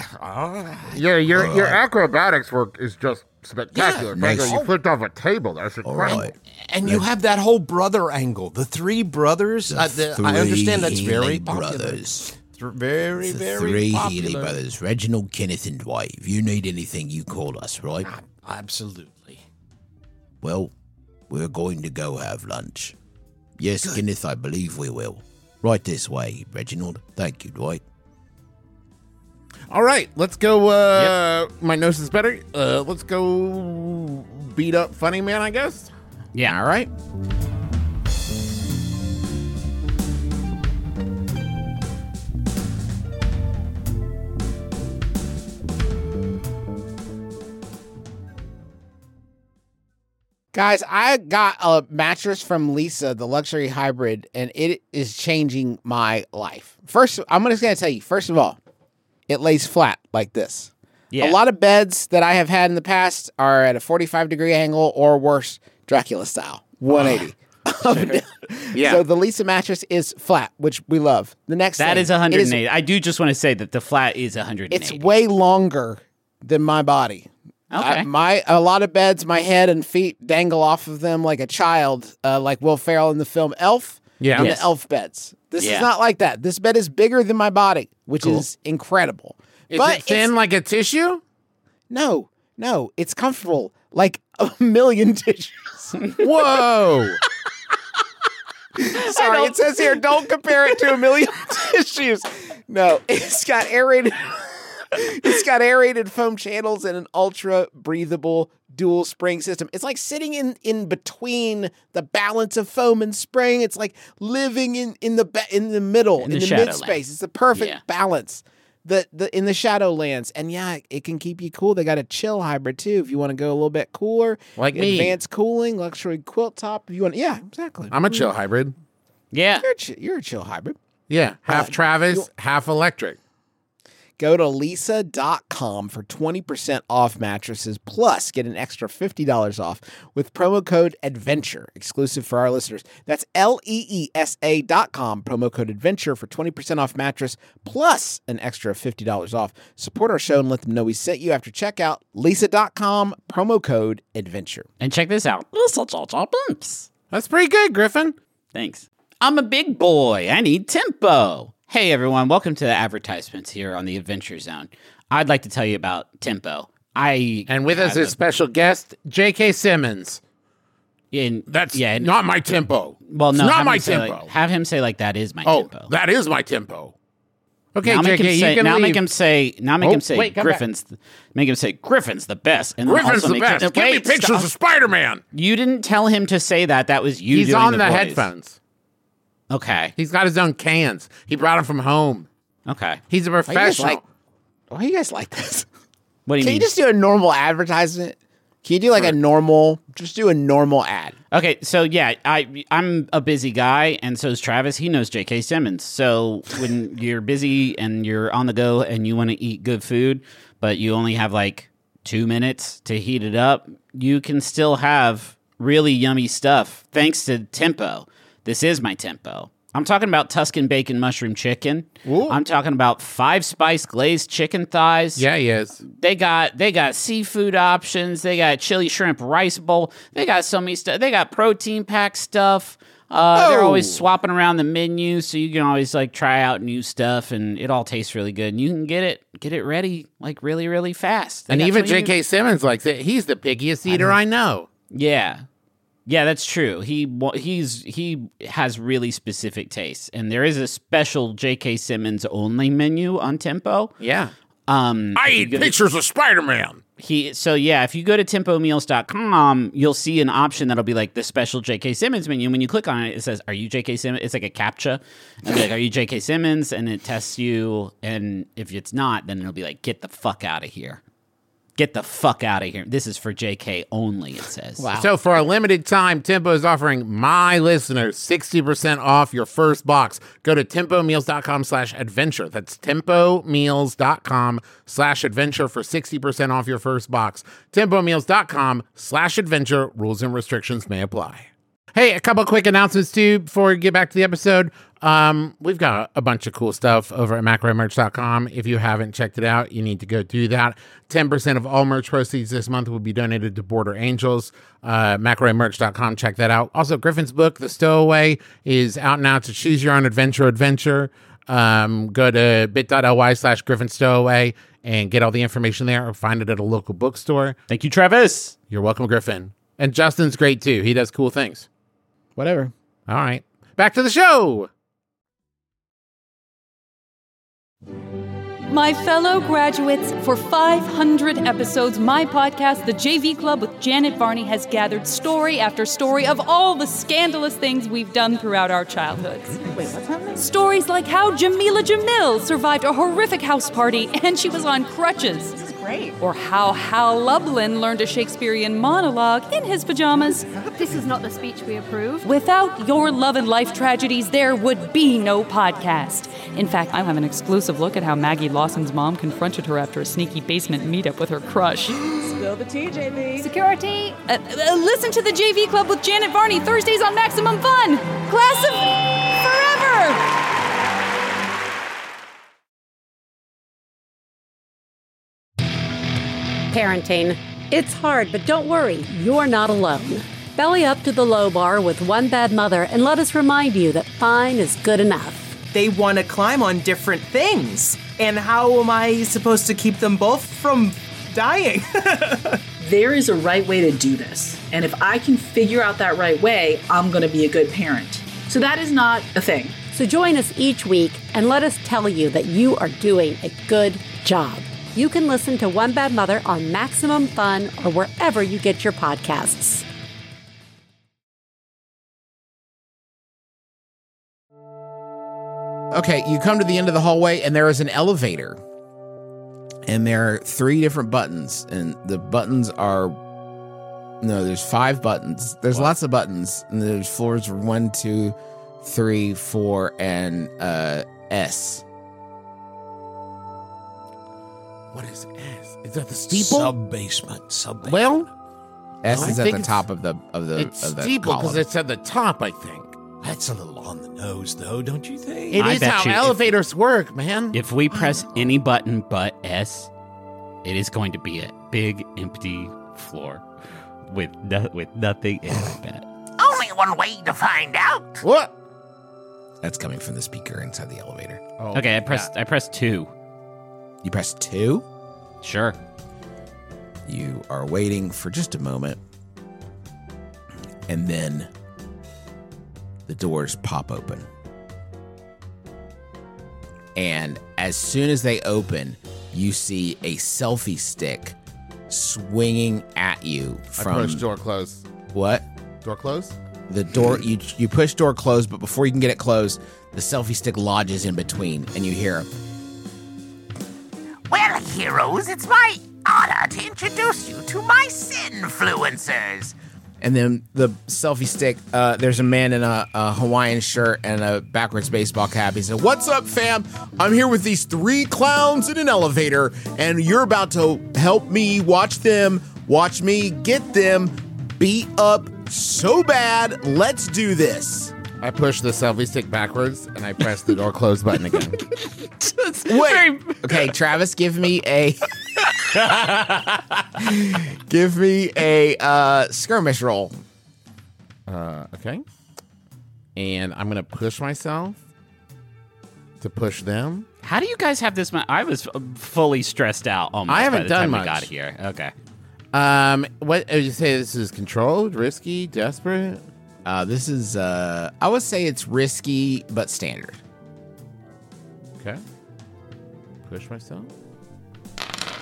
Your acrobatics work is just spectacular. Yeah, Franco. nice. You flipped off a table. That's incredible. right. And you have that whole brother angle. The three brothers. I understand that's very Healy popular. brothers. Very, The very three popular. Healy brothers, Reginald, Kenneth, and Dwight. If you need anything, you call us, right? Absolutely. Well, we're going to go have lunch. Yes, Kenneth, I believe we will. Right this way, Reginald. Thank you, Dwight. All right, let's go. My nose is better. Let's go beat up Funny Man, I guess. Yeah. all right. Guys, I got a mattress from Lisa, the luxury hybrid, and it is changing my life. First, I'm just going to tell you, first of all, it lays flat like this. Yeah. A lot of beds that I have had in the past are at a 45-degree angle or worse, Dracula style, 180. Yeah. So the Lisa mattress is flat, which we love. The next That thing, is 180. I do just want to say that the flat is 180. it's way longer than my body. Okay. A lot of beds, my head and feet dangle off of them like a child, like Will Ferrell in the film Elf. Yeah. in Yes. the Elf beds. This Yeah. is not like that. This bed is bigger than my body, which is incredible. Is But it thin like a tissue? No, it's comfortable like a million tissues. Whoa. Sorry, it says here, don't compare it to a million tissues. No, it's got aerated. It's got aerated foam channels and an ultra breathable dual spring system. It's like sitting in between the balance of foam and spring. It's like living in the middle, in the Shadowlands. mid space. It's the perfect balance. The in the Shadowlands. And yeah, it can keep you cool. They got a chill hybrid too if you want to go a little bit cooler. Like me. Advanced cooling, luxury quilt top if you want. Yeah, exactly. I'm a chill hybrid. yeah. You're a chill hybrid. Yeah. Half Travis, half electric. Go to lisa.com for 20% off mattresses, plus get an extra $50 off with promo code ADVENTURE, exclusive for our listeners. That's LEESA.com, promo code ADVENTURE for 20% off mattress, plus an extra $50 off. Support our show and let them know we sent you after checkout. Lisa.com, promo code ADVENTURE. And check this out. That's pretty good, Griffin. Thanks. I'm a big boy. I need tempo. Hey, everyone. Welcome to the advertisements here on the Adventure Zone. I'd like to tell you about tempo. And with us is special guest, J.K. Simmons. That's not my tempo. Well, no, it's not have my him say, tempo. like, have him say like that is my Oh, tempo. that is my tempo. Okay, Now J.K., you can now leave. make him say wait, come Griffin's. Make him say Griffin's the best. And then Griffin's also the make him- best. Give me Wait, pictures stop. of Spider-Man. You didn't tell him to say that. That was you. He's doing on the the voice. headphones. Okay. He's got his own cans. He brought them from home. Okay. He's a Why you guys professional. why you guys like this? What do you Can mean? you just do a normal advertisement? Can you do like just do a normal ad? Okay, so yeah, I'm a busy guy, and so is Travis. He knows J.K. Simmons. So when you're busy and you're on the go and you want to eat good food, but you only have like 2 minutes to heat it up, you can still have really yummy stuff thanks to Tempo. This is my Tempo. I'm talking about Tuscan bacon mushroom chicken. Ooh. I'm talking about 5-spice glazed chicken thighs. Yeah, he is. They got seafood options. They got chili shrimp rice bowl. They got so many stuff. They got protein pack stuff. They're always swapping around the menu, so you can always like try out new stuff, and it all tastes really good. And you can get it ready like really, really fast. They And got even 20 J.K. Simmons likes it. He's the pickiest eater I know. Yeah. Yeah, that's true. He has really specific tastes, and there is a special J.K. Simmons only menu on Tempo. Yeah. I eat pictures of Spider-Man. if you go to tempomeals.com, you'll see an option that'll be like the special J.K. Simmons menu. And when you click on it, it says, "Are you J.K. Simmons?" It's like a CAPTCHA. And be like, "Are you J.K. Simmons?" And it tests you. And if it's not, then it'll be like, "Get the fuck out of here. Get the fuck out of here. This is for JK only," it says. Wow. So for a limited time, Tempo is offering my listeners 60% off your first box. Go to tempomeals.com/adventure. That's tempomeals.com/adventure for 60% off your first box. tempomeals.com/adventure. Rules and restrictions may apply. Hey, a couple quick announcements too before we get back to the episode. We've got a bunch of cool stuff over at macromerch.com. If you haven't checked it out, you need to go do that. 10% of all merch proceeds this month will be donated to Border Angels. Macromerch.com, check that out. Also, Griffin's book, The Stowaway, is out now to choose your own adventure. Go to bit.ly/GriffinStowaway and get all the information there, or find it at a local bookstore. Thank you, Travis. You're welcome, Griffin. And Justin's great too. He does cool things. Whatever. All right. Back to the show. My fellow graduates, for 500 episodes, my podcast, The JV Club with Janet Varney, has gathered story after story of all the scandalous things we've done throughout our childhoods. Wait, what's happening? Stories like how Jamila Jamil survived a horrific house party and she was on crutches. This is great. Or how Hal Lublin learned a Shakespearean monologue in his pajamas. This is not the speech we approve. Without your love and life tragedies, there would be no podcast. In fact, I have an exclusive look at how Maggie Lawson's mom confronted her after a sneaky basement meetup with her crush. Spill the tea, JV. Security. Listen to the JV Club with Janet Varney, Thursdays on Maximum Fun. Class of Forever. Parenting. It's hard, but don't worry, you're not alone. Belly up to the low bar with One Bad Mother and let us remind you that fine is good enough. They want to climb on different things. And how am I supposed to keep them both from dying? There is a right way to do this. And if I can figure out that right way, I'm going to be a good parent. So that is not a thing. So join us each week and let us tell you that you are doing a good job. You can listen to One Bad Mother on Maximum Fun or wherever you get your podcasts. Okay, you come to the end of the hallway, and there is an elevator. And there are 3 different buttons, and the buttons are... No, there's 5 buttons. There's lots of buttons, and there's floors 1, 2, 3, 4, and S. What is S? Is that the steeple? Sub-basement. Well, S is I at think the top of the it's of the steeple because column. it's at the top, I think. That's a little on the nose, though, don't you think? It I is bet how you if- elevators work, man. If we press any button but S, it is going to be a big empty floor with nothing in it, I bet. Only one way to find out. What? That's coming from the speaker inside the elevator. Oh, Okay, I pressed 2. You press 2. Sure. You are waiting for just a moment. And then the doors pop open. And as soon as they open, you see a selfie stick swinging at you from... I push door close. What? Door close? The door, you push door closed, but before you can get it closed, the selfie stick lodges in between, and you hear... Well, heroes, it's my honor to introduce you to my Sinfluencers. And then the selfie stick, there's a man in a Hawaiian shirt and a backwards baseball cap. He said, "What's up, fam? I'm here with these 3 clowns in an elevator, and you're about to help me watch me get them beat up so bad. Let's do this." I push the selfie stick backwards, and I press the door close button again. Wait. Okay, Travis, give me a skirmish roll. Okay. And I'm going to push myself to push them. How do you guys have this much? I was fully stressed out almost I haven't by the done time much. we got here. Okay. What did you say? This is controlled, risky, desperate? This is, I would say it's risky, but standard. Okay. Push myself.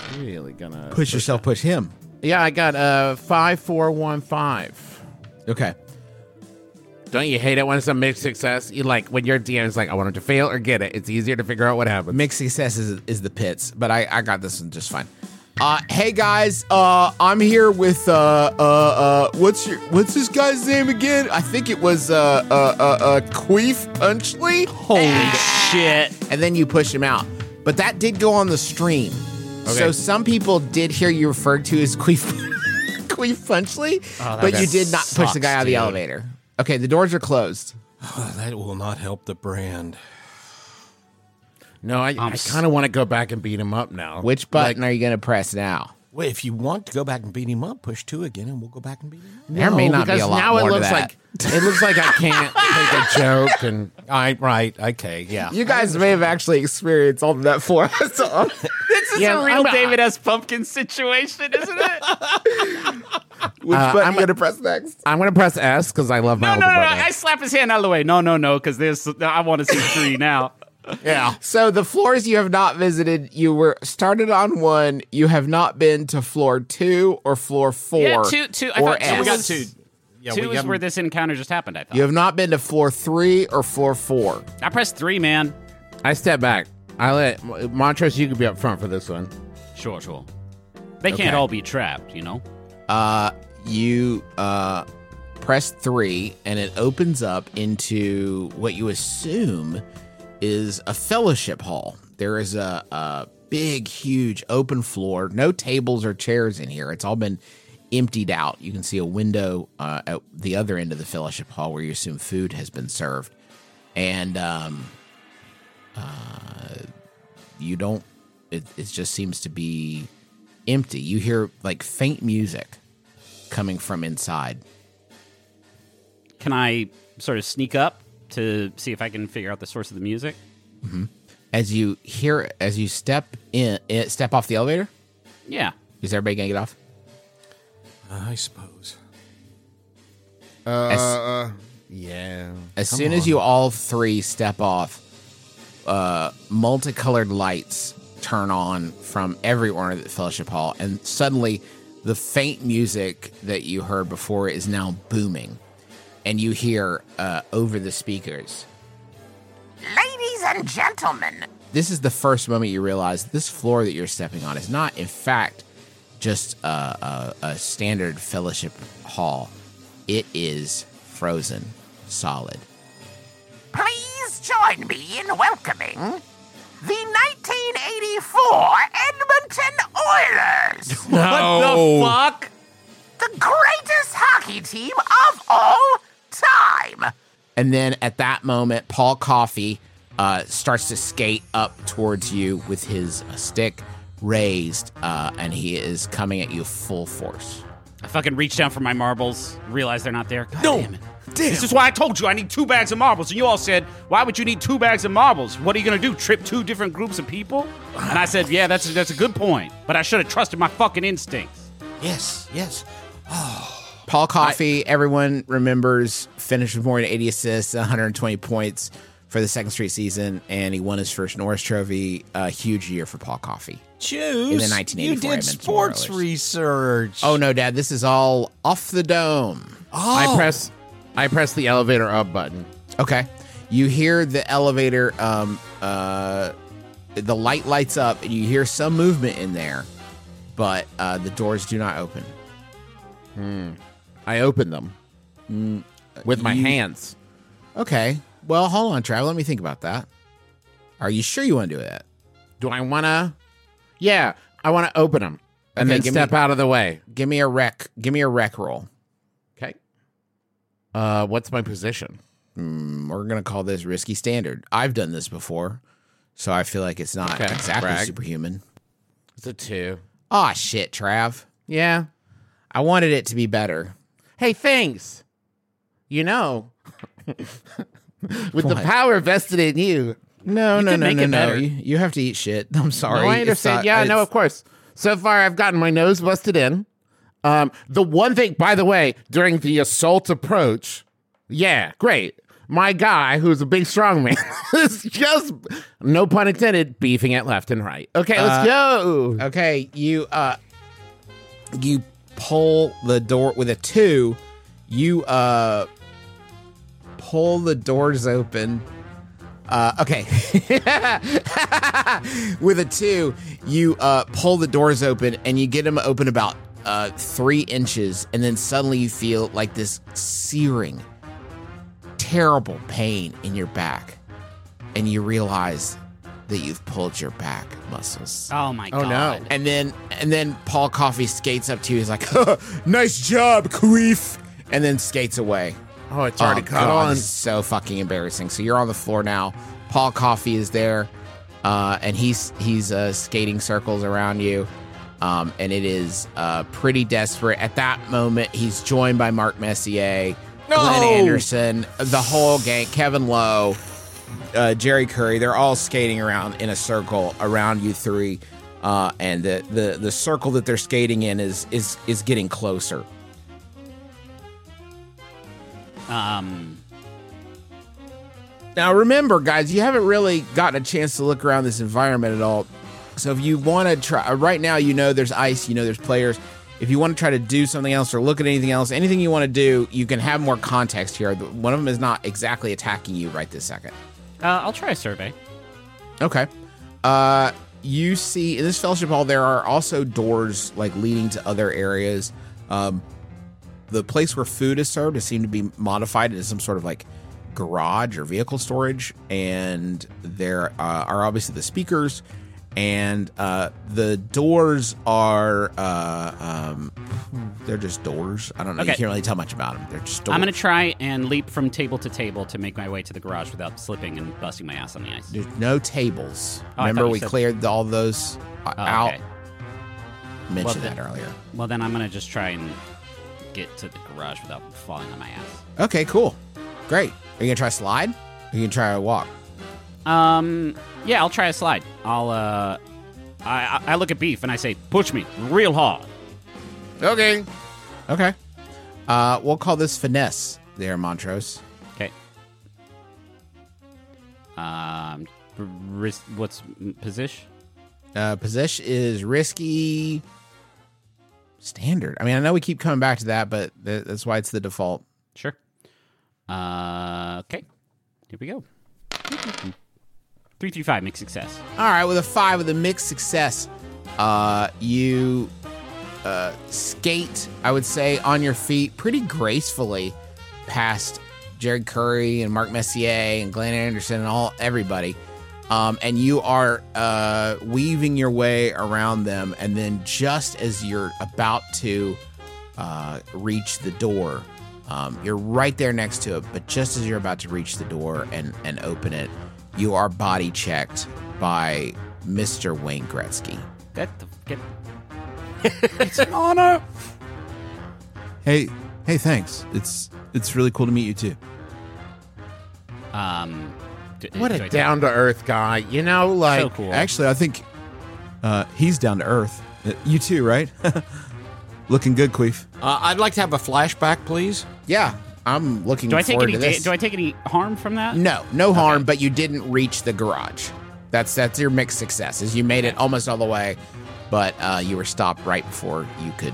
really gonna Push yourself, push him. Yeah, I got 5, 4, 1, 5. Okay. Don't you hate it when it's a mixed success? You like when your DM is like, I want him to fail or get it. It's easier to figure out what happens. Mixed success is the pits, but I got this one just fine. Hey guys, I'm here with what's this guy's name again? I think it was Queef Punchley. Holy shit! And then you push him out, but that did go on the stream. Okay. So some people did hear you referred to as Queef Punchley, but you did not push the guy out of the elevator. Okay, the doors are closed. That will not help the brand. No, I kind of want to go back and beat him up now. Which button are you going to press now? Wait, if you want to go back and beat him up, push 2 again, and we'll go back and beat him up. There may not be a lot now more it to looks that. it looks like I can't make a joke, and Okay, yeah. You guys may have actually experienced all of that for us. This is a real David S. Pumpkin situation, isn't it? Which button are you going to press next? I'm going to press S because I love my older brother. I slap his hand out of the way. No, because I want to see 3 now. Yeah. So the floors you have not visited, you were started on 1. You have not been to floor 2 or floor 4. Yeah, 2. I or thought S. we got 2. Yeah, 2 is where this encounter just happened, I thought. You have not been to floor 3 or floor 4. I pressed 3, man. I step back. I let Montrose, you could be up front for this one. Sure. They can't all be trapped, you know? You press 3, and it opens up into what you assume is a fellowship hall. There is a big, huge open floor. No tables or chairs in here. It's all been emptied out. You can see a window at the other end of the fellowship hall where you assume food has been served. And you don't... It just seems to be empty. You hear, like, faint music coming from inside. Can I sort of sneak up to see if I can figure out the source of the music? Mm-hmm. As you step off the elevator? Yeah. Is everybody gonna get off? I suppose. Yeah. As soon as you all 3 step off, multicolored lights turn on from everywhere in the fellowship hall, and suddenly the faint music that you heard before is now booming. And you hear over the speakers, Ladies and gentlemen. This is the first moment you realize this floor that you're stepping on is not, in fact, just a standard fellowship hall. It is frozen solid. Please join me in welcoming the 1984 Edmonton Oilers. What the fuck? The greatest hockey team of all time. And then at that moment, Paul Coffey starts to skate up towards you with his stick raised, and he is coming at you full force. I fucking reach down for my marbles, realize they're not there. God damn it. This is why I told you I need 2 bags of marbles. And you all said, why would you need 2 bags of marbles? What are you going to do, trip 2 different groups of people? And I said, yeah, that's a good point. But I should have trusted my fucking instincts. Yes. Paul Coffey, everyone remembers, finished with more than 80 assists, 120 points for the second straight season, and he won his first Norris Trophy. A huge year for Paul Coffey. Choose. In the 1984 You did Edmonton sports Oilers. research. Oh no, Dad! This is all off the dome. Oh. I press the elevator up button. Okay, you hear the elevator. The light lights up, and you hear some movement in there, but the doors do not open. I open them with my hands. Okay. Well, hold on, Trav. Let me think about that. Are you sure you want to do that? Do I want to? Yeah, I want to open them and Okay, then step out of the way. Give me a rec roll. Okay. What's my position? We're gonna call this risky standard. I've done this before, so I feel like it's not exactly brag. superhuman. It's a 2. Aw, shit, Trav. Yeah. I wanted it to be better. Hey, thanks. You know, with the What? power vested in you. No. make it better. You have to eat shit. I'm sorry. No, I It's understand. not- Yeah, no, it's- of course. So far, I've gotten my nose busted in. The one thing, by the way, during the assault approach, yeah, great. my guy, who's a big strong man, is just, no pun intended, beefing it left and right. Okay, let's go. Okay, you pull the door with a 2. You pull the doors open. Okay. With a 2, you pull the doors open and you get them open about 3 inches, and then suddenly you feel like this searing, terrible pain in your back, and you realize that you've pulled your back muscles. Oh my god. No. And then Paul Coffey skates up to you. He's like, nice job, Queef. And then skates away. Oh, it's already caught on. This is so fucking embarrassing. So you're on the floor now. Paul Coffey is there, and he's skating circles around you. And it is pretty desperate. At that moment, he's joined by Mark Messier, Glenn Anderson, the whole gang, Kevin Lowe, Jerry Curry. They're all skating around in a circle around you three. And the circle that they're skating in is getting closer. Now remember, guys, you haven't really gotten a chance to look around this environment at all. So if you want to try, right now, you know there's ice, you know there's players. If you want to try to do something else or look at anything else, anything you want to do, you can have more context here. One of them is not exactly attacking you right this second. I'll try a survey. Okay. You see, in this fellowship hall, there are also doors like leading to other areas. The place where food is served has seemed to be modified into some sort of like garage or vehicle storage, and there are obviously the speakers, and the doors are they're just doors. I don't know. Okay. You can't really tell much about them. They're just doors. I'm going to try and leap from table to table to make my way to the garage without slipping and busting my ass on the ice. There's no tables. Oh, I Remember, thought you we said- cleared all those out. Okay. Mentioned Well, that earlier. Well, then I'm going to just try and get to the garage without falling on my ass. Okay, cool. Great. Are you going to try slide? Or are you going to try a walk? Yeah, I'll try a slide. I look at Beef and I say, push me real hard. Okay. Okay. We'll call this finesse there, Montrose. Okay. What's position? Position is risky standard. I mean, I know we keep coming back to that, but that's why it's the default. Sure. Okay. Here we go. 3-5, mixed success. All right, with a 5 with a mixed success, you skate, I would say, on your feet pretty gracefully past Jared Curry and Mark Messier and Glenn Anderson and everybody. And you are weaving your way around them, and then just as you're about to reach the door, you're right there next to it, but just as you're about to reach the door and open it, you are body checked by Mr. Wayne Gretzky. It's an honor. Hey, thanks. It's really cool to meet you too. What a down to earth guy, you know, like So cool. Actually, I think he's down to earth. You too, right? Looking good, Queef. I'd like to have a flashback, please. Yeah, I'm looking Do I take forward any? to this. Do I take any harm from that? No harm, but you didn't reach the garage. That's your mixed success. Is you made it almost all the way, but you were stopped right before you could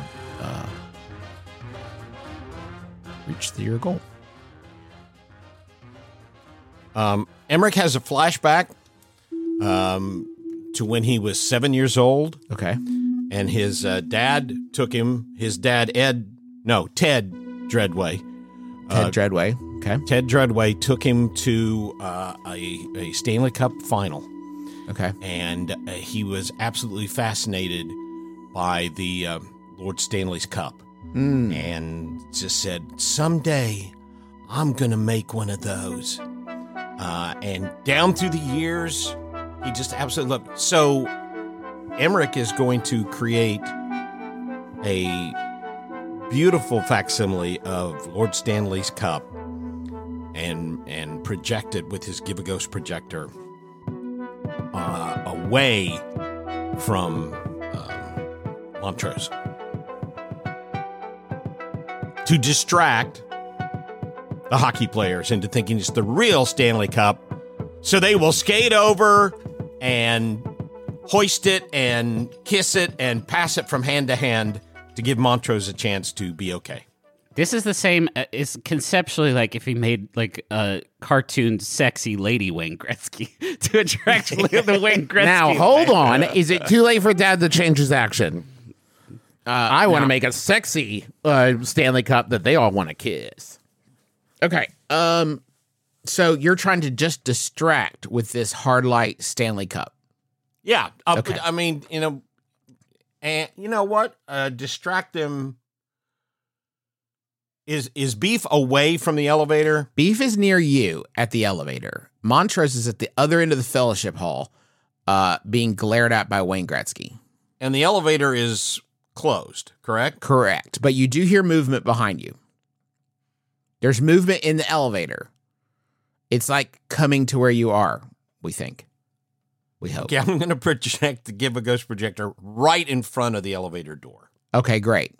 reach your goal. Emmerich has a flashback to when he was 7 years old. Okay. And his dad took him, Ted Dreadway. Ted Dreadway. Okay. Ted Dreadway took him to a Stanley Cup final. Okay. And he was absolutely fascinated by the Lord Stanley's Cup. And just said, someday I'm going to make one of those. And down through the years, he just absolutely loved it. So Emmerich is going to create a beautiful facsimile of Lord Stanley's Cup and project it with his Give a Ghost projector away from Montrose to distract the hockey players into thinking it's the real Stanley Cup. So they will skate over and hoist it and kiss it and pass it from hand to hand to give Montrose a chance to be okay. This is the same. It's conceptually like if he made like a cartoon sexy lady Wayne Gretzky to attract the Wayne Gretzky. Now, hold on. Is it too late for Dad to change his action? I want to make a sexy Stanley Cup that they all want to kiss. Okay. So you're trying to just distract with this hard light Stanley Cup. Yeah. Okay. I mean, and you know what? Distract them. Is Beef away from the elevator? Beef is near you at the elevator. Montrose is at the other end of the fellowship hall, being glared at by Wayne Gretzky. And the elevator is closed, correct? Correct. But you do hear movement behind you. There's movement in the elevator. It's like coming to where you are, we think. We hope. Okay, I'm going to project the Give a Ghost projector right in front of the elevator door. Okay, great.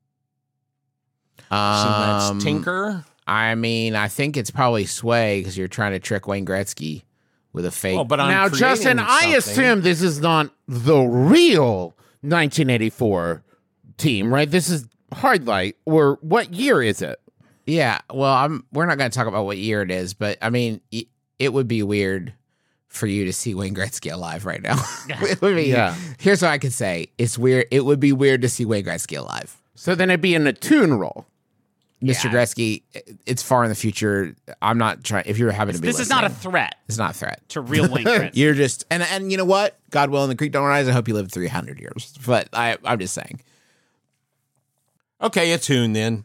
So that's Tinker? I mean, I think it's probably Sway because you're trying to trick Wayne Gretzky with a fake. Oh, but I'm Now, creating Justin, I something. assume this is not the real 1984 team, right? This is Hard Light. Or what year is it? Yeah, well, we're not going to talk about what year it is, but I mean, it would be weird for you to see Wayne Gretzky alive right now. It would be, Yeah. Here's what I could say. It's weird. It would be weird to see Wayne Gretzky alive. So then it'd be in a tune roll. Mr. Gretzky, it's far in the future. I'm not trying. If you're happy to be This is not a listening, threat it's not a threat. to real Wayne Gretzky. You're just, and you know what? God willing, the creek don't rise. I hope you live 300 years. But I'm just saying. Okay, a tune then.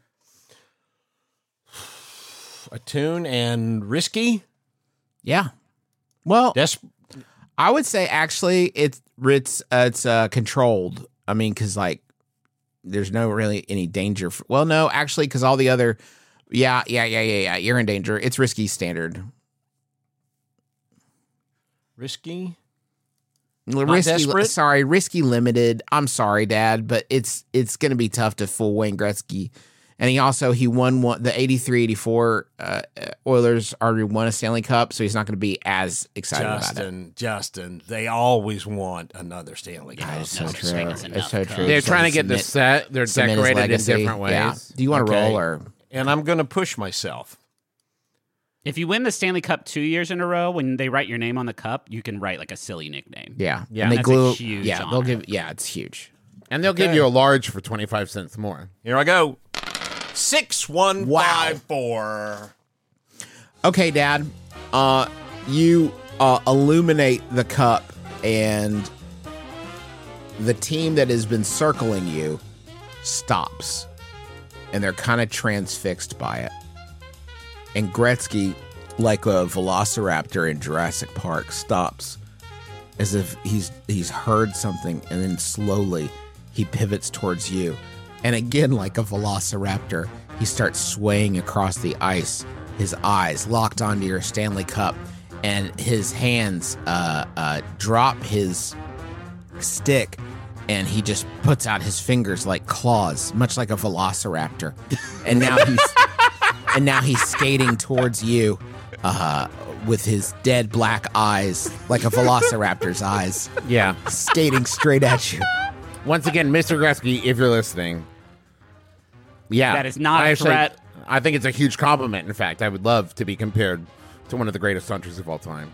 A tune and Risky? Yeah. Well, Des- I would say actually it's controlled. I mean, because like there's no really any danger. Well, no, actually, because all the other, yeah. You're in danger. It's Risky standard. Risky? Risky, desperate? sorry, Risky limited. I'm sorry, Dad, but it's going to be tough to fool Wayne Gretzky. And he won the 83-84 Oilers already won a Stanley Cup, so he's not going to be as excited about it. Justin, they always want another Stanley Cup. It's so No, true. Vegas enough It's so Cup. true. They're He's trying to trying get the set. They're cement his decorated in legacy. different ways. Yeah. Do you want to Okay. roll or? And I'm going to push myself. If you win the Stanley Cup 2 years in a row, when they write your name on the cup, you can write like a silly nickname. Yeah. Yeah. And they That's glue. a huge Yeah. They'll honor. give. Yeah. It's huge. And they'll give you a large for 25 cents more. Here I go. 6154. Okay, Dad. You illuminate the cup, and the team that has been circling you stops, and they're kind of transfixed by it. And Gretzky, like a velociraptor in Jurassic Park, stops as if he's heard something, and then slowly he pivots towards you. And again, like a velociraptor, he starts swaying across the ice, his eyes locked onto your Stanley Cup, and his hands drop his stick, and he just puts out his fingers like claws, much like a velociraptor. And now he's skating towards you with his dead black eyes, like a velociraptor's eyes, Yeah. skating straight at you. Once again, Mr. Gretzky, if you're listening. Yeah. That is not a threat. I think it's a huge compliment. In fact, I would love to be compared to one of the greatest hunters of all time.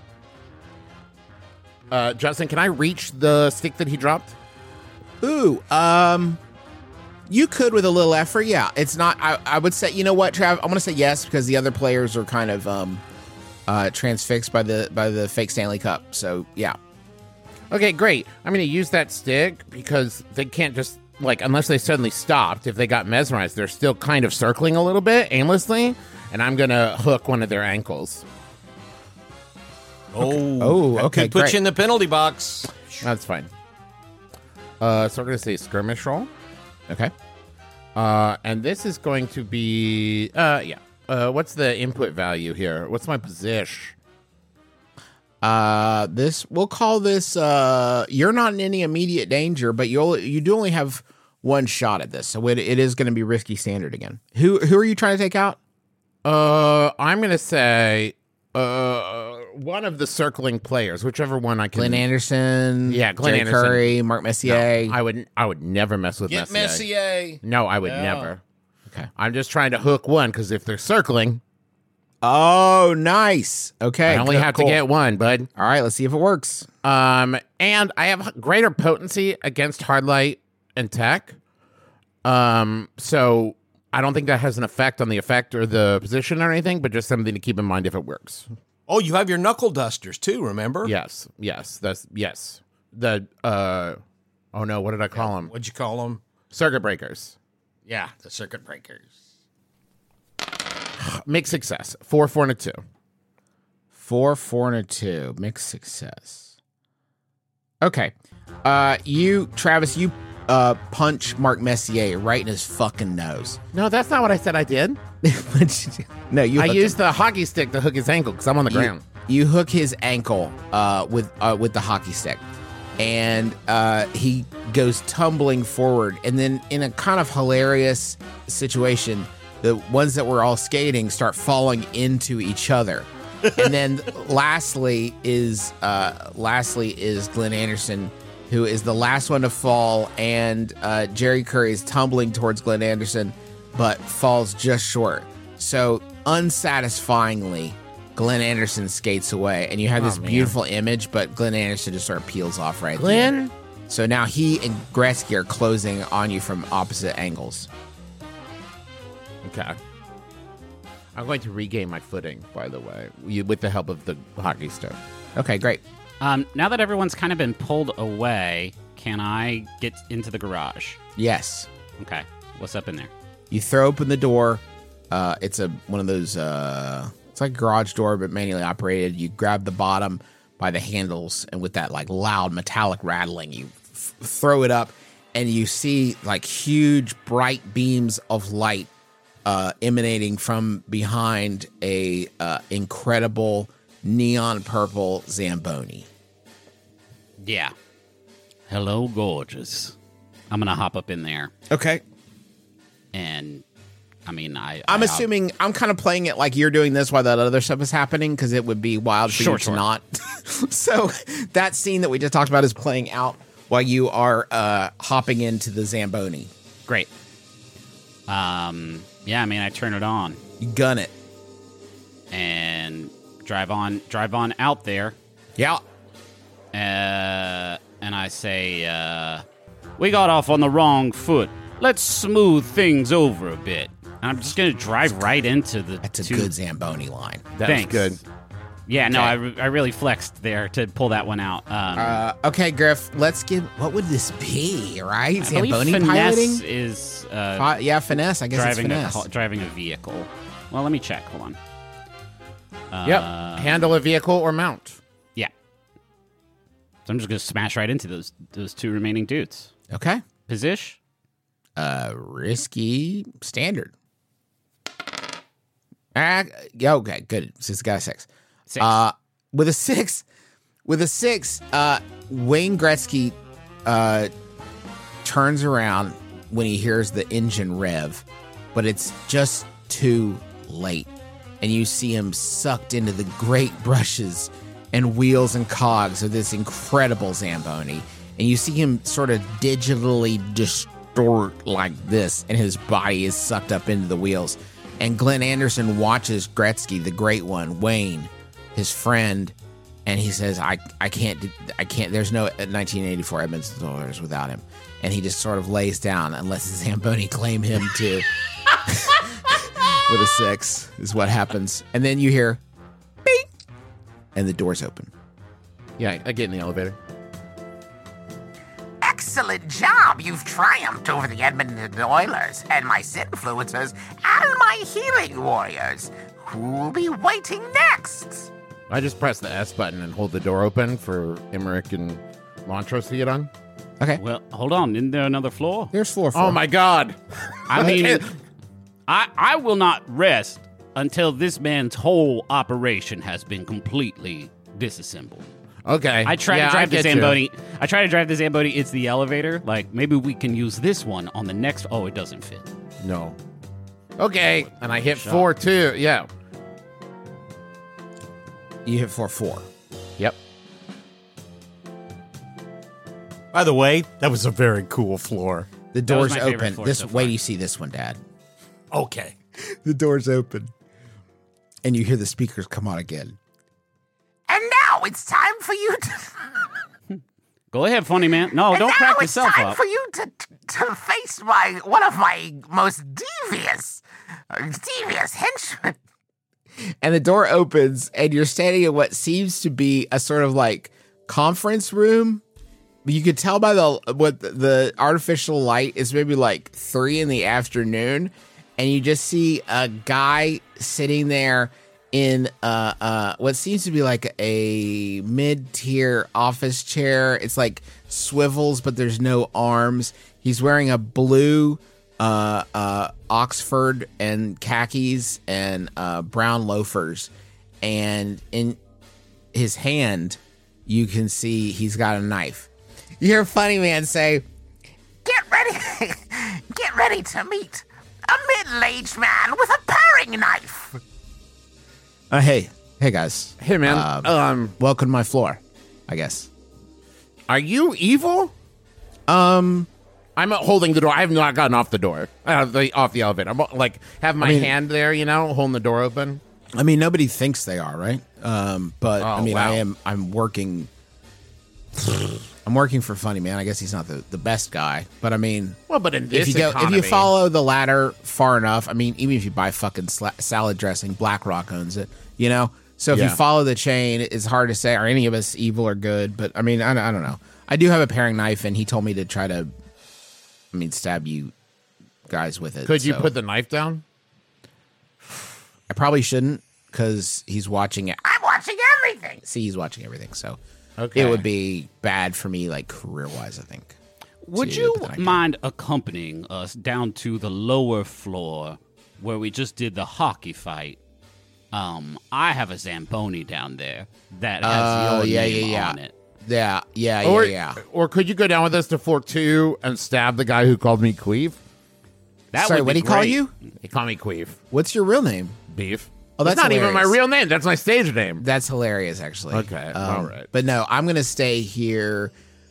Justin, can I reach the stick that he dropped? Ooh, you could with a little effort. Yeah, it's not. I would say. You know what, Trav? I'm going to say yes because the other players are kind of transfixed by the fake Stanley Cup. So yeah. Okay, great. I'm going to use that stick because they can't just, like, unless they suddenly stopped, if they got mesmerized, they're still kind of circling a little bit aimlessly, and I'm going to hook one of their ankles. Oh, that okay, could put great. you in the penalty box. That's fine. So we're going to say skirmish roll. Okay. And this is going to be, what's the input value here? What's my position? We'll call this. You're not in any immediate danger, but you do only have one shot at this, so it is going to be Risky standard again. Who are you trying to take out? I'm gonna say one of the circling players, whichever one I can. Glenn Anderson. Yeah, Glenn Jerry Anderson. Curry, Mark Messier. No, I would never mess with Get Messier. Messier. No, I would never. Okay. I'm just trying to hook one because if they're circling, Oh, nice. Okay. I only have to get one, bud. All right, let's see if it works. And I have greater potency against Hardlight and Tech. So I don't think that has an effect on the effect or the position or anything, but just something to keep in mind if it works. Oh, you have your knuckle dusters too, remember? Yes. The oh no, what did I call them? What'd you call them? Circuit breakers. Yeah, the circuit breakers. Mixed success. 4, 4, and a 2. 4, 4, and a 2. Mixed success. Okay. Travis, you punch Mark Messier right in his fucking nose. No, that's not what I said I did. No, I used the hockey stick to hook his ankle because I'm on the ground. You hook his ankle with the hockey stick, and he goes tumbling forward. And then, in a kind of hilarious situation, the ones that were all skating start falling into each other. And then, lastly is Glenn Anderson, who is the last one to fall, and Jerry Curry is tumbling towards Glenn Anderson, but falls just short. So, unsatisfyingly, Glenn Anderson skates away, and you have this beautiful image, but Glenn Anderson just sort of peels off right Glenn? there. So now he and Gretzky are closing on you from opposite angles. Okay. I'm going to regain my footing, by the way, with the help of the hockey stick. Okay, great. Now that everyone's kind of been pulled away, can I get into the garage? Yes. Okay. What's up in there? You throw open the door. It's one of those, it's like a garage door, but manually operated. You grab the bottom by the handles, and with that like loud metallic rattling, you throw it up, and you see like huge bright beams of light emanating from behind a incredible neon purple Zamboni. Yeah. Hello, gorgeous. I'm going to hop up in there. Okay. And, I mean, I'm assuming I'm kind of playing it like you're doing this while that other stuff is happening, because it would be wild for you to not. So that scene that we just talked about is playing out while you are hopping into the Zamboni. Great. Yeah, I mean, I turn it on. You gun it. And drive on out there. Yeah. And I say, we got off on the wrong foot. Let's smooth things over a bit. And I'm just going to drive right into the... That's a good Zamboni line. Thanks. Good. Yeah, no, I really flexed there to pull that one out. Okay, Griff, let's get... What would this be, right? I Zamboni believe finesse piloting? is... yeah, finesse. I guess it's finesse. Driving a vehicle. Well, let me check. Hold on. Yep. Handle a vehicle or mount. Yeah. So I'm just going to smash right into those two remaining dudes. Okay. Position? Risky standard. Okay, good. So it's got a 6. 6. With a 6, Wayne Gretzky turns around when he hears the engine rev, but it's just too late. And you see him sucked into the great brushes and wheels and cogs of this incredible Zamboni. And you see him sort of digitally distort like this, and his body is sucked up into the wheels. And Glenn Anderson watches Gretzky, the great one, Wayne, his friend, and he says, I can't, there's no 1984 Edmonton Oilers without him. And he just sort of lays down and lets the Zamboni claim him too. With a 6 is what happens. And then you hear, beep, and the doors open. Yeah, I get in the elevator. Excellent job. You've triumphed over the Edmonton Oilers and my Sinfluencers and my Healing Warriors. Who'll be waiting next? I just press the S button and hold the door open for Emmerich and Montrose to get on. Okay. Well, hold on. Isn't there another floor? There's floor 4. Oh, my God. I mean, I will not rest until this man's whole operation has been completely disassembled. Okay. I try to drive the Zamboni. I try to drive the Zamboni. It's the elevator. Like, maybe we can use this one on the next. Oh, it doesn't fit. No. Okay, and I hit 4 too. Yeah. You hit 4. Yep. By the way, that was a very cool floor. The That was door's my favorite open. floor This so wait far. till you see this one, Dad. Okay. The door's open. And you hear the speakers come on again. And now it's time for you to. Go ahead, funny man. No, and don't now crack it's yourself time up. for you to face one of my most devious henchmen. And the door opens, and you're standing in what seems to be a sort of like conference room. You could tell by the artificial light is maybe like 3 in the afternoon, and you just see a guy sitting there in what seems to be like a mid-tier office chair. It's like swivels, but there's no arms. He's wearing a blue Oxford and khakis and brown loafers, and in his hand you can see he's got a knife. You hear Funny Man say, Get ready to meet a middle-aged man with a paring knife. hey guys, Hey, man. welcome to my floor, I guess. Are you evil? I'm holding the door. I have not gotten off the door, off the elevator. I'm like have my hand there, holding the door open. I mean, nobody thinks they are, right? But I mean, wow. I'm working for Funny Man. I guess he's not the best guy, but I mean, Well, but in this if you economy, follow the ladder far enough, I mean, even if you buy fucking salad dressing, BlackRock owns it, So if you follow the chain, it's hard to say are any of us evil or good. But I mean, I don't know. I do have a paring knife, and he told me to try to, stab you guys with it. could you so put the knife down? I probably shouldn't because he's watching it. I'm watching everything. See, he's watching everything, so Okay. it would be bad for me, like career-wise, I think. Would to you put the knife down. mind accompanying us down to the lower floor where we just did the hockey fight? I have a Zamboni down there that has your name on it. Yeah. Or could you go down with us to Fort 2 and stab the guy who called me Queef? That Sorry, would what be did he call great. you? He called me Queef. What's your real name? Beef. Oh, that's not even my hilarious. real name. That's my stage name. That's hilarious, actually. Okay, all right. But no, I'm gonna stay here.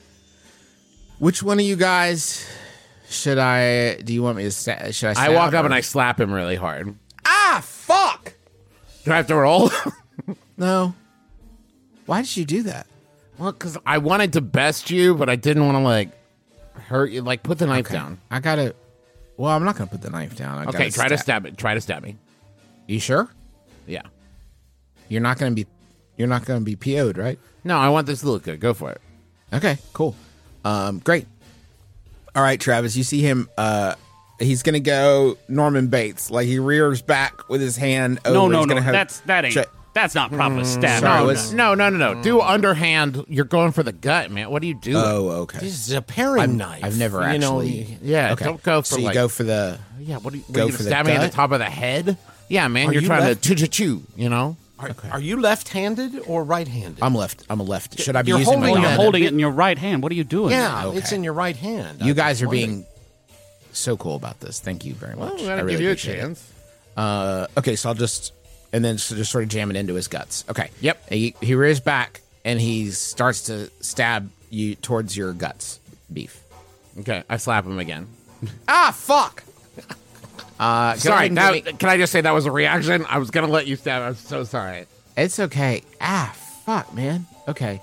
Which one of you guys should I? Do you want me to? Should I? I stab walk up or- and I slap him really hard. Ah, fuck! Do I have to roll? No. Why did you do that? Well, because I wanted to best you, but I didn't want to hurt you. Put the knife down. I gotta. Well, I'm not gonna put the knife down. Okay, try to stab it. Try to stab me. You sure? Yeah. You're not gonna be PO'd, right? No, I want this to look good. Go for it. Okay, cool. Great. All right, Travis, you see him. He's gonna go Norman Bates, like he rears back with his hand over. No, He's gonna have- that's not proper stabbing. Sorry, No, what's- no. Do underhand. You're going for the gut, man. What are you doing? Oh, okay. This is a paring knife. I've never You know, actually. yeah, Okay. don't go for So you go for the. Yeah, what are you, Go you for gonna the stab me in the gut? top of the head? Yeah, man, Are you're you trying left- to chew, Are you left-handed or right-handed? I'm a left. Should I be You're using holding my You're it. gun? holding it in your right hand. What are you doing? yeah, Okay. it's in your right hand. You I guys was are wondering. being so cool about this. Thank you very much. Well, I I'll really give you a appreciate it. chance. Okay, so I'll just sort of jam it into his guts. Okay. Yep. And he rears back and he starts to stab you towards your guts, Beef. Okay, I slap him again. Ah, fuck. Sorry, can I just say that was a reaction? I was gonna let you stab. I'm so sorry. It's okay. Ah, fuck, man. Okay.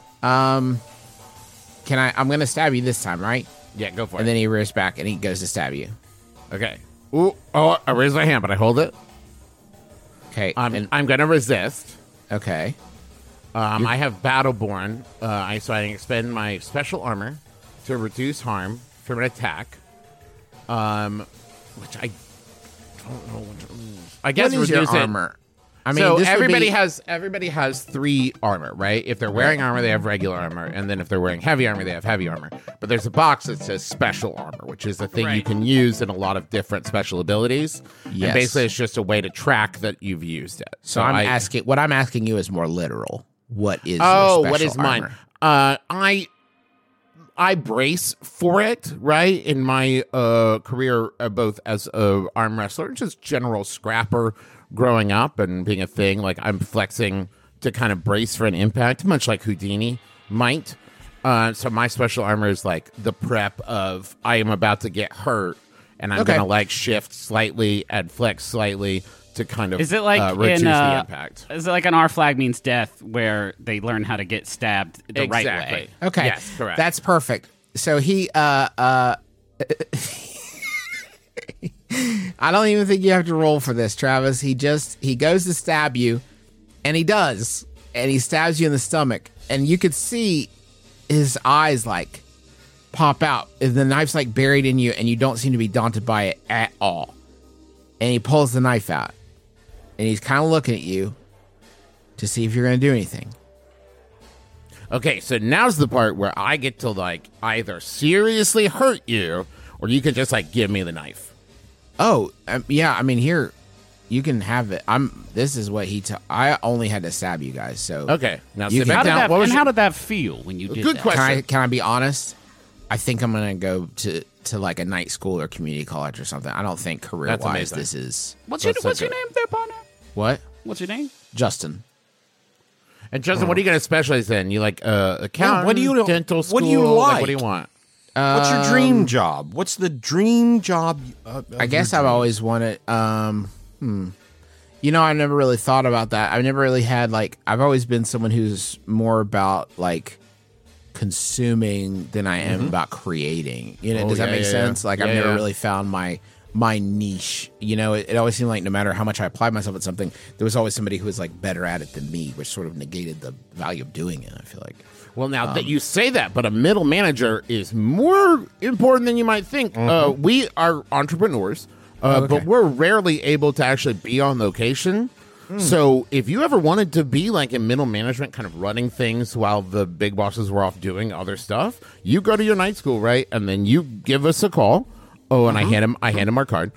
I'm gonna stab you this time, right? Yeah, go for And it. then he rears back and he goes to stab you. Okay. Ooh, oh, I raise my hand, but I hold it. Okay. I'm gonna resist. Okay. I have Battleborn, so I expend my special armor to reduce harm from an attack. Which I don't know. I guess What is your reduce it- armor? I mean, so this would everybody be- has 3 armor, right? If they're wearing armor, they have regular armor, and then if they're wearing heavy armor, they have heavy armor. But there's a box that says special armor, which is a thing you Right. can use in a lot of different special abilities. Yes. And basically, it's just a way to track that you've used it. So what I'm asking you is more literal. What is Oh, your what special is mine? armor? I brace for it, right? In my career, both as a arm wrestler and just general scrapper growing up and being a thing, like I'm flexing to kind of brace for an impact, much like Houdini might. So my special armor is like the prep of I am about to get hurt, and I'm going to like shift slightly and flex slightly to kind of is it like reduce in, the impact. Is it like an Our Flag Means Death where they learn how to get stabbed the right way? Okay. Yes, correct. That's perfect. So he I don't even think you have to roll for this, Travis. He goes to stab you, and he does. And he stabs you in the stomach. And you could see his eyes like pop out. And the knife's like buried in you, and you don't seem to be daunted by it at all. And he pulls the knife out. And he's kind of looking at you to see if you're going to do anything. Okay, so now's the part where I get to like either seriously hurt you, or you can just like give me the knife. Oh, yeah. I mean, here, you can have it. This is what I only had to stab you guys. So okay, now you sit back down. How did that feel when you did good that? question. Can I be honest? I think I'm gonna go to like a night school or community college or something. I don't think career wise this is. What's your name there, partner? What? What's your name? Justin. And Justin, what are you going to specialize in? You like accountant, what do you dental school? What do you like? What do you want? What's your dream job? What's the dream job? I guess I've always wanted. You know, I never really thought about that. I've never really had like. I've always been someone who's more about like consuming than I am about creating. You know, does that make sense? Like I've never really found my niche. You know, it always seemed like no matter how much I applied myself at something, there was always somebody who was like better at it than me, which sort of negated the value of doing it, I feel like. Well, now that you say that, but a middle manager is more important than you might think. We are entrepreneurs, but we're rarely able to actually be on location. So if you ever wanted to be like in middle management, kind of running things while the big bosses were off doing other stuff, you go to your night school, right? And then you give us a call. Oh, and I hand him our card.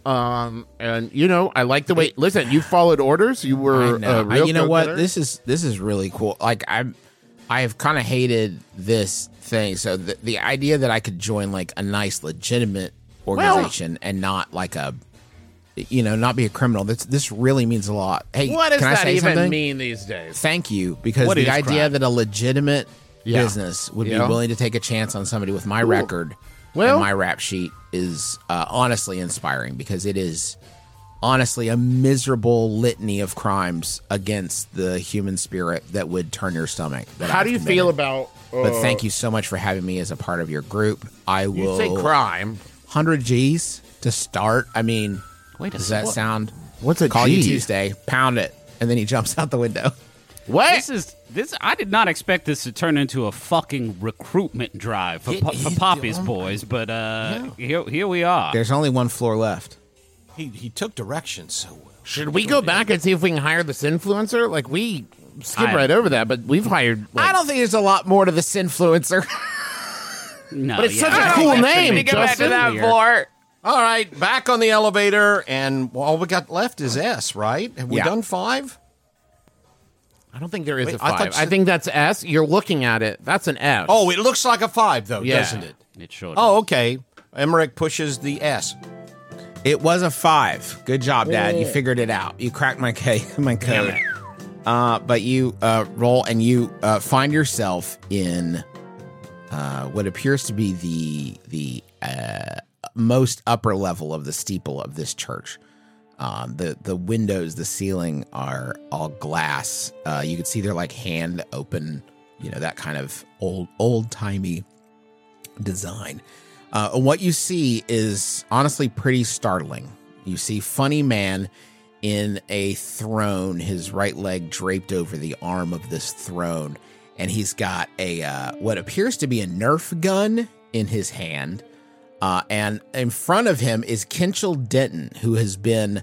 And you know, I like the way. Listen, you followed orders. You were. You know what? This is really cool. Like I have kind of hated this thing. So the idea that I could join like a nice, legitimate organization and not like a, you know, not be a criminal. This really means a lot. Hey, what does can I that say even something? mean these days? Thank you, because the idea that a legitimate business would be willing to take a chance on somebody with my record. And my rap sheet is honestly inspiring, because it is honestly a miserable litany of crimes against the human spirit that would turn your stomach. How do you feel about? But thank you so much for having me as a part of your group. I will. You say crime. 100 G's to start. I mean, does that sound? What's a Call G? you Tuesday. Pound it, and then he jumps out the window. What? This I did not expect this to turn into a fucking recruitment drive for Poppy's boys, but here we are. There's only one floor left. He took directions so well. Should we go back and see if we can hire this influencer? Like we skip right over that, but we've hired. I don't think there's a lot more to this influencer. No, but it's such a cool name. Go back to that floor. All right, back on the elevator, and all we got left is S, right? Have we done 5? I don't think there is Wait, a 5. I I think that's S. You're looking at it. That's an F. Oh, it looks like a 5, though, Yeah. doesn't it? It sure does. Oh, okay. Emmerich pushes the S. It was a 5. Good job, Dad. You figured it out. You cracked my code. But you roll and you find yourself in what appears to be the most upper level of the steeple of this church. The windows, the ceiling are all glass. You can see they're like hand open, you know, that kind of old timey design. And what you see is honestly pretty startling. You see Funny Man in a throne, his right leg draped over the arm of this throne, and he's got a what appears to be a Nerf gun in his hand. And in front of him is Kinchel Denton, who has been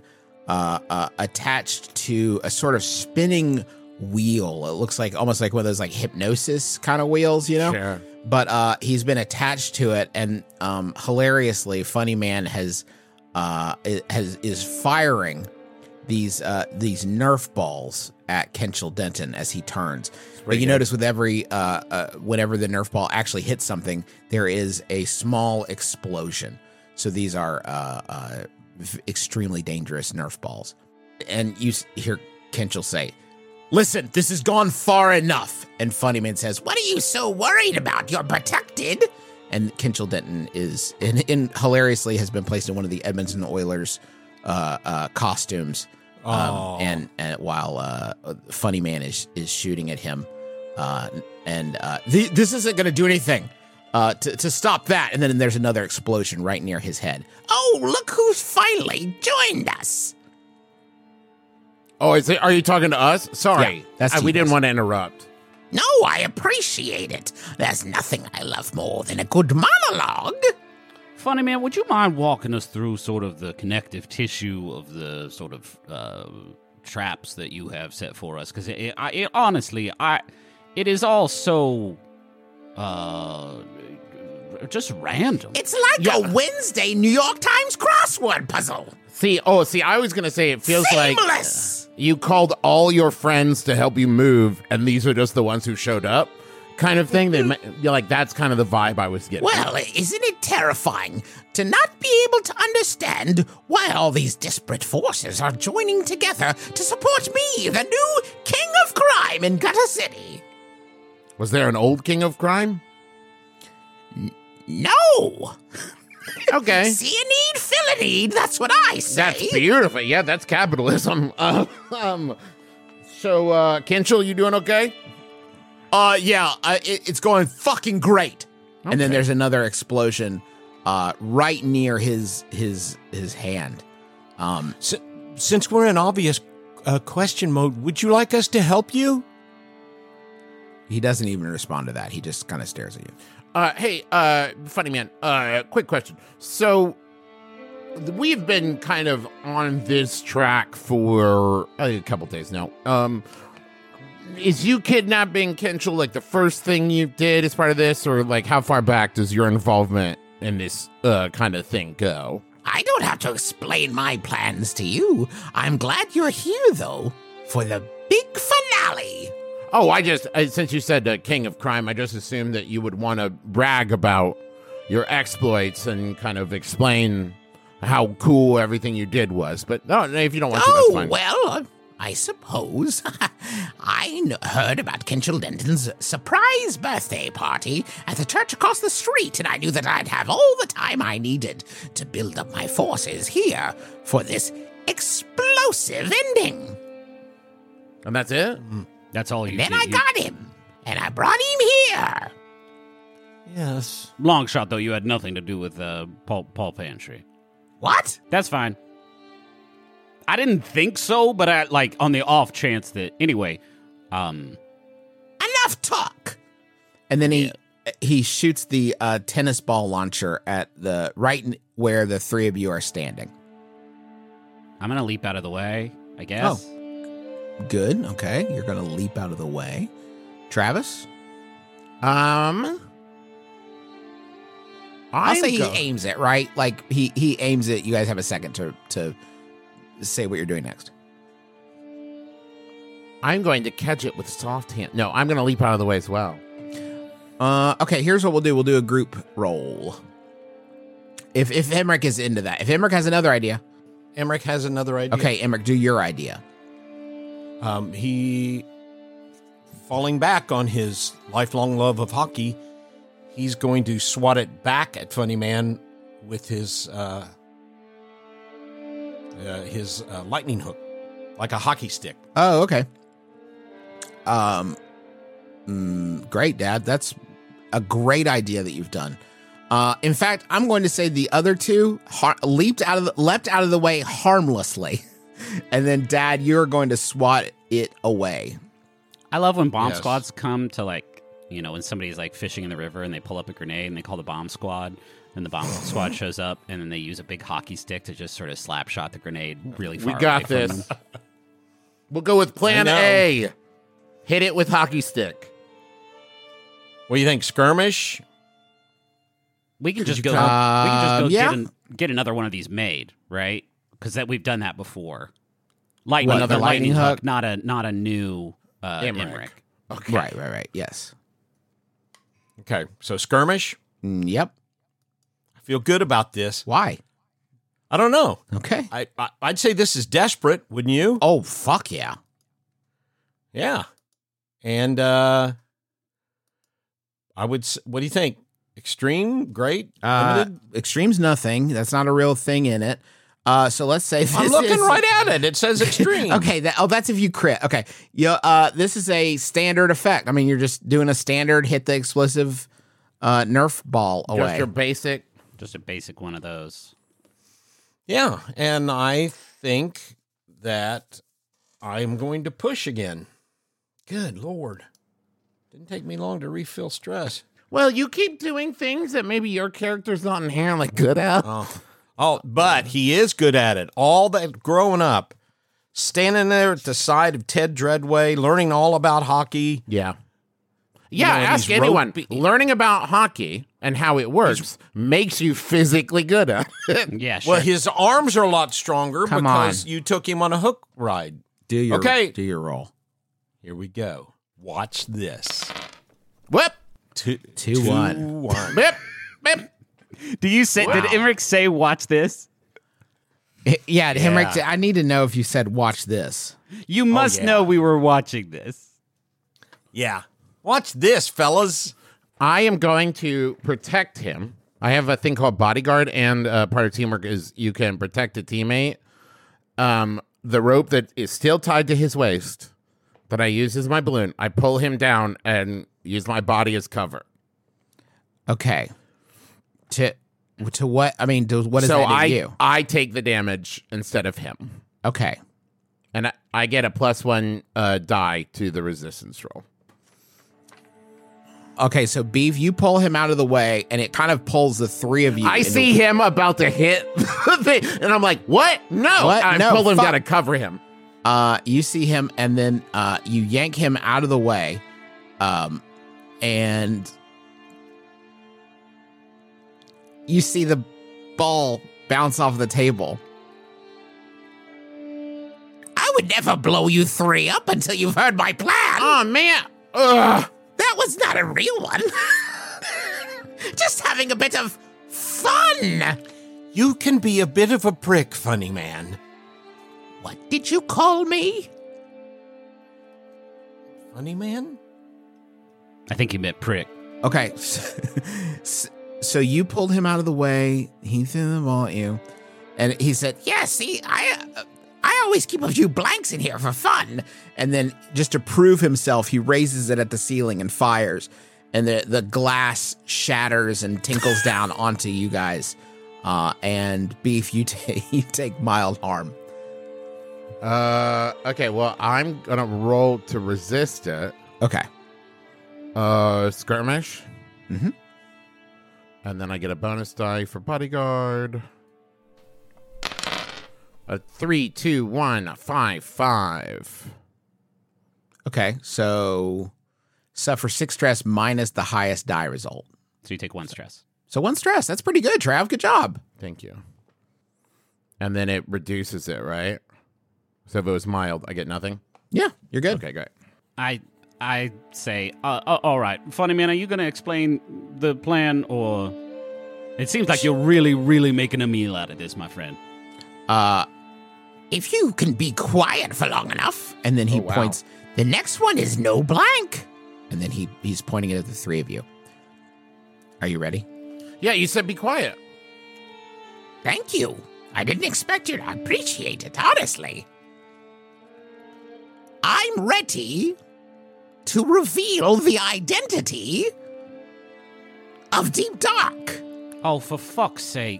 attached to a sort of spinning wheel. It looks like almost like one of those like hypnosis kind of wheels, you know? Sure. But he's been attached to it, and hilariously, Funny Man is firing these Nerf balls at Kenchel Denton as he turns. But you notice with every whenever the Nerf ball actually hits something, there is a small explosion. So these are extremely dangerous Nerf balls. And you hear Kenchel say, "Listen, this has gone far enough." And Funnyman says, What are you so worried about? You're protected. and Kenchel Denton is, in hilariously, has been placed in one of the Edmonton Oilers costumes. And while Funny Man is shooting at him, this isn't going to do anything to stop that. And then there's another explosion right near his head. Oh, look who's finally joined us. Oh, are you talking to us? Sorry, Yeah, that's we didn't T-Bus. want to interrupt. No, I appreciate it. There's nothing I love more than a good monologue. Funny Man, would you mind walking us through sort of the connective tissue of the sort of traps that you have set for us? Because honestly, it is all so just random. It's like a Wednesday New York Times crossword puzzle. See, I was going to say it feels Seamless. like you called all your friends to help you move, and these are just the ones who showed up, kind of thing. You're like, that's kind of the vibe I was getting. Well, isn't it terrifying to not be able to understand why all these disparate forces are joining together to support me, the new king of crime in Gutter City? Was there an old king of crime? No. Okay. See a need, fill a need. That's what I say. That's beautiful. Yeah, that's capitalism. So, Kenchel, you doing okay? It's going fucking great. Okay. And then there's another explosion right near his hand. Since we're in obvious question mode, would you like us to help you? He doesn't even respond to that. He just kind of stares at you. Hey, Funny Man, quick question. So, we've been kind of on this track for a couple days now. Is you kidnapping Kenchel like the first thing you did as part of this, or like how far back does your involvement in this kind of thing go? I don't have to explain my plans to you. I'm glad you're here, though, for the big finale. Oh, since you said King of Crime, I just assumed that you would want to brag about your exploits and kind of explain how cool everything you did was. But no, if you don't want to, that's fine. Well, I suppose. I heard about Kenchel Denton's surprise birthday party at the church across the street, and I knew that I'd have all the time I needed to build up my forces here for this explosive ending. And that's it? That's all you Then did. I got him, and I brought him here. Yes. Long shot, though, you had nothing to do with Paul Pantry. What? That's fine. I didn't think so, but on the off chance that anyway. Enough talk. And then he shoots the tennis ball launcher at where the three of you are standing. I'm gonna leap out of the way, I guess. Oh, good. Okay, you're gonna leap out of the way. Travis, I'll say he aims it, right? like he aims it. You guys have a second to say what you're doing next. I'm going to catch it with soft hand. No, I'm going to leap out of the way as well. Okay, here's what we'll do. We'll do a group roll. If Emmerich is into that. If Emmerich has another idea. Emmerich has another idea. Okay, Emmerich, do your idea. He, falling back on his lifelong love of hockey, he's going to swat it back at Funny Man with his lightning hook, like a hockey stick. Oh, okay. Great, Dad. That's a great idea that you've done. In fact, I'm going to say the other two leapt out of the way harmlessly, and then Dad, you're going to swat it away. I love when bomb squads come to when somebody's like fishing in the river and they pull up a grenade and they call the bomb squad. And the bomb squad shows up, and then they use a big hockey stick to just sort of slap shot the grenade really far. We got away this. From them. We'll go with Plan A. Hit it with hockey stick. What do you think? Skirmish? We can just go. yeah. Get another one of these made, right? Because we've done that before. Lightning, What, the lightning hook? not a new Emmerich. Okay. Right. Yes. Okay, so skirmish. Yep. I feel good about this. Why? I don't know. Okay. I'd say this is desperate, wouldn't you? Oh, fuck yeah. Yeah. And I would. What do you think? Extreme, great, limited. Extreme's nothing. That's not a real thing in it. So let's say this I'm looking right at it. It says extreme. Okay. That's if you crit. Okay. Yeah. This is a standard effect. I mean, you're just doing a standard hit the explosive Nerf ball away. Just your basic. Just a basic one of those. Yeah, and I think that I'm going to push again. Good Lord. Didn't take me long to refill stress. Well, you keep doing things that maybe your character's not inherently good at. Oh, but he is good at it. All that growing up, standing there at the side of Ted Dreadway, learning all about hockey. Yeah. You Yeah, know, ask these anyone. rope- Learning about hockey and how it works makes you physically good at it. Yeah, sure. Well, his arms are a lot stronger Come because on. you took him on a hook ride. Do your Okay. roll. Here we go. Watch this. Whip. 2-1. Whip. Whip. Do you say? Did Emmerich say, "Watch this"? Yeah, Hemrick, I need to know if you said watch this. You must yeah. know we were watching this. Yeah. Watch this, fellas. I am going to protect him. I have a thing called bodyguard, and part of teamwork is you can protect a teammate. The rope that is still tied to his waist that I use as my balloon, I pull him down and use my body as cover. Okay. To what? I mean, what does So that do to you? I take the damage instead of him. Okay. And I get a +1 die to the resistance roll. Okay, so Beef, you pull him out of the way, and it kind of pulls the three of you. I see him about to hit the thing, and I'm like, what? No. What? I No, pull him fuck. down to cover him. You see him, and then you yank him out of the way, and you see the ball bounce off the table. I would never blow you three up until you've heard my plan. Oh, man. Ugh. That was not a real one. Just having a bit of fun. You can be a bit of a prick, funny man. What did you call me? Funny man? I think he meant prick. Okay, so you pulled him out of the way. He threw the ball at you, and he said, Yeah, see, I always keep a few blanks in here for fun. and then just to prove himself, he raises it at the ceiling and fires, and the glass shatters and tinkles down onto you guys. And Beef, you take mild harm. Okay, well, I'm going to roll to resist it. Okay. Skirmish. Mm-hmm. And then I get a bonus die for bodyguard. A 3, 2, 1, 5, 5. Okay, so suffer 6 stress minus the highest die result. So you take 1 stress. So 1 stress. That's pretty good, Trav. Good job. Thank you. And then it reduces it, right? So if it was mild, I get nothing? Yeah, you're good. Okay, great. I say, all right, funny man, are you going to explain the plan, or it seems like you're really, really making a meal out of this, my friend. If you can be quiet for long enough. And then he wow. points, The next one is no blank. and then he's pointing it at the three of you. Are you ready? Yeah, you said be quiet. Thank you. I didn't expect you to appreciate it, honestly. I'm ready to reveal the identity of Deep Dark. Oh, for fuck's sake.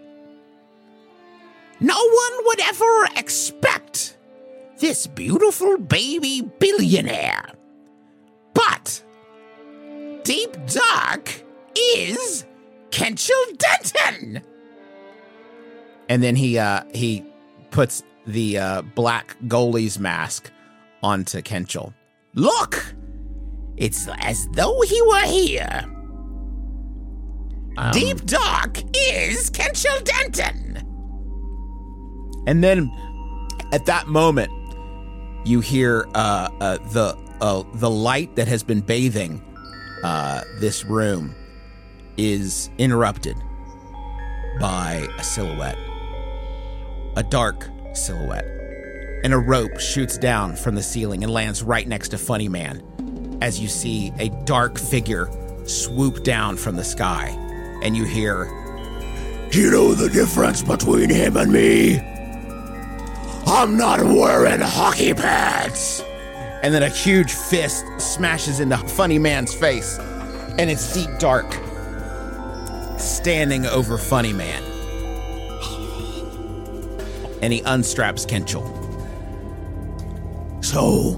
No one would ever expect this beautiful baby billionaire. But Deep Dark is Kenchel Denton. And then he puts the black goalie's mask onto Kenchel. Look, it's as though he were here. Deep Dark is Kenchel Denton. And then at that moment, you hear the light that has been bathing this room is interrupted by a silhouette, a dark silhouette, and a rope shoots down from the ceiling and lands right next to Funny Man as you see a dark figure swoop down from the sky, and you hear, Do you know the difference between him and me? I'm not wearing hockey pads. and then a huge fist smashes into Funny Man's face, and it's deep dark, standing over Funny Man. And he unstraps Kenchel. So,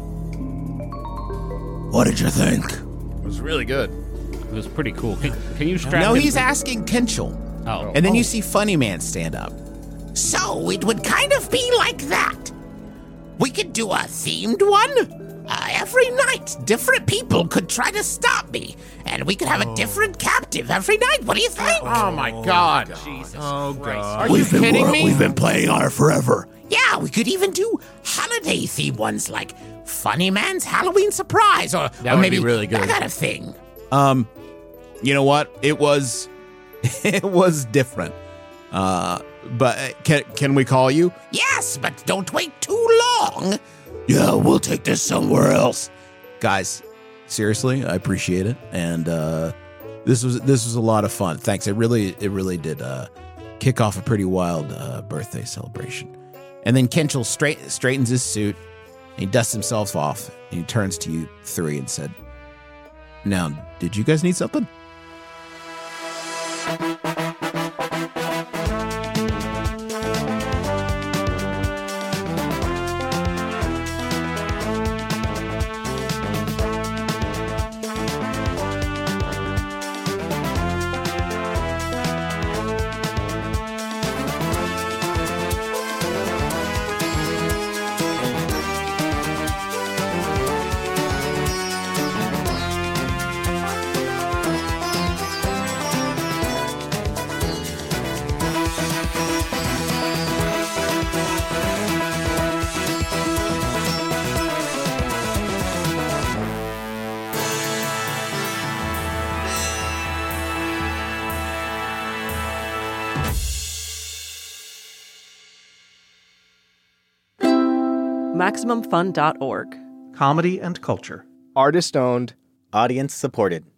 what did you think? It was really good. It was pretty cool. Can you strap No, him? he's asking Kenchel. Oh. And then you see Funny Man stand up. So it would kind of be like that. We could do a themed one. Every night, different people could try to stop me, and we could have a different captive every night. What do you think? Oh my God! Jesus Christ. Are you kidding me? We've been playing on it forever. Yeah, we could even do holiday themed ones like Funny Man's Halloween Surprise, or would maybe be really good. that kind of thing. You know what? It was different. But can we call you? Yes, but don't wait too long. Yeah, we'll take this somewhere else. Guys, seriously, I appreciate it. And this was a lot of fun. Thanks. It really did kick off a pretty wild birthday celebration. And then Kenchel straightens his suit, and he dusts himself off, and he turns to you three and said, "Now, did you guys need something?" MaximumFun.org. Comedy and culture. Artist owned, audience supported.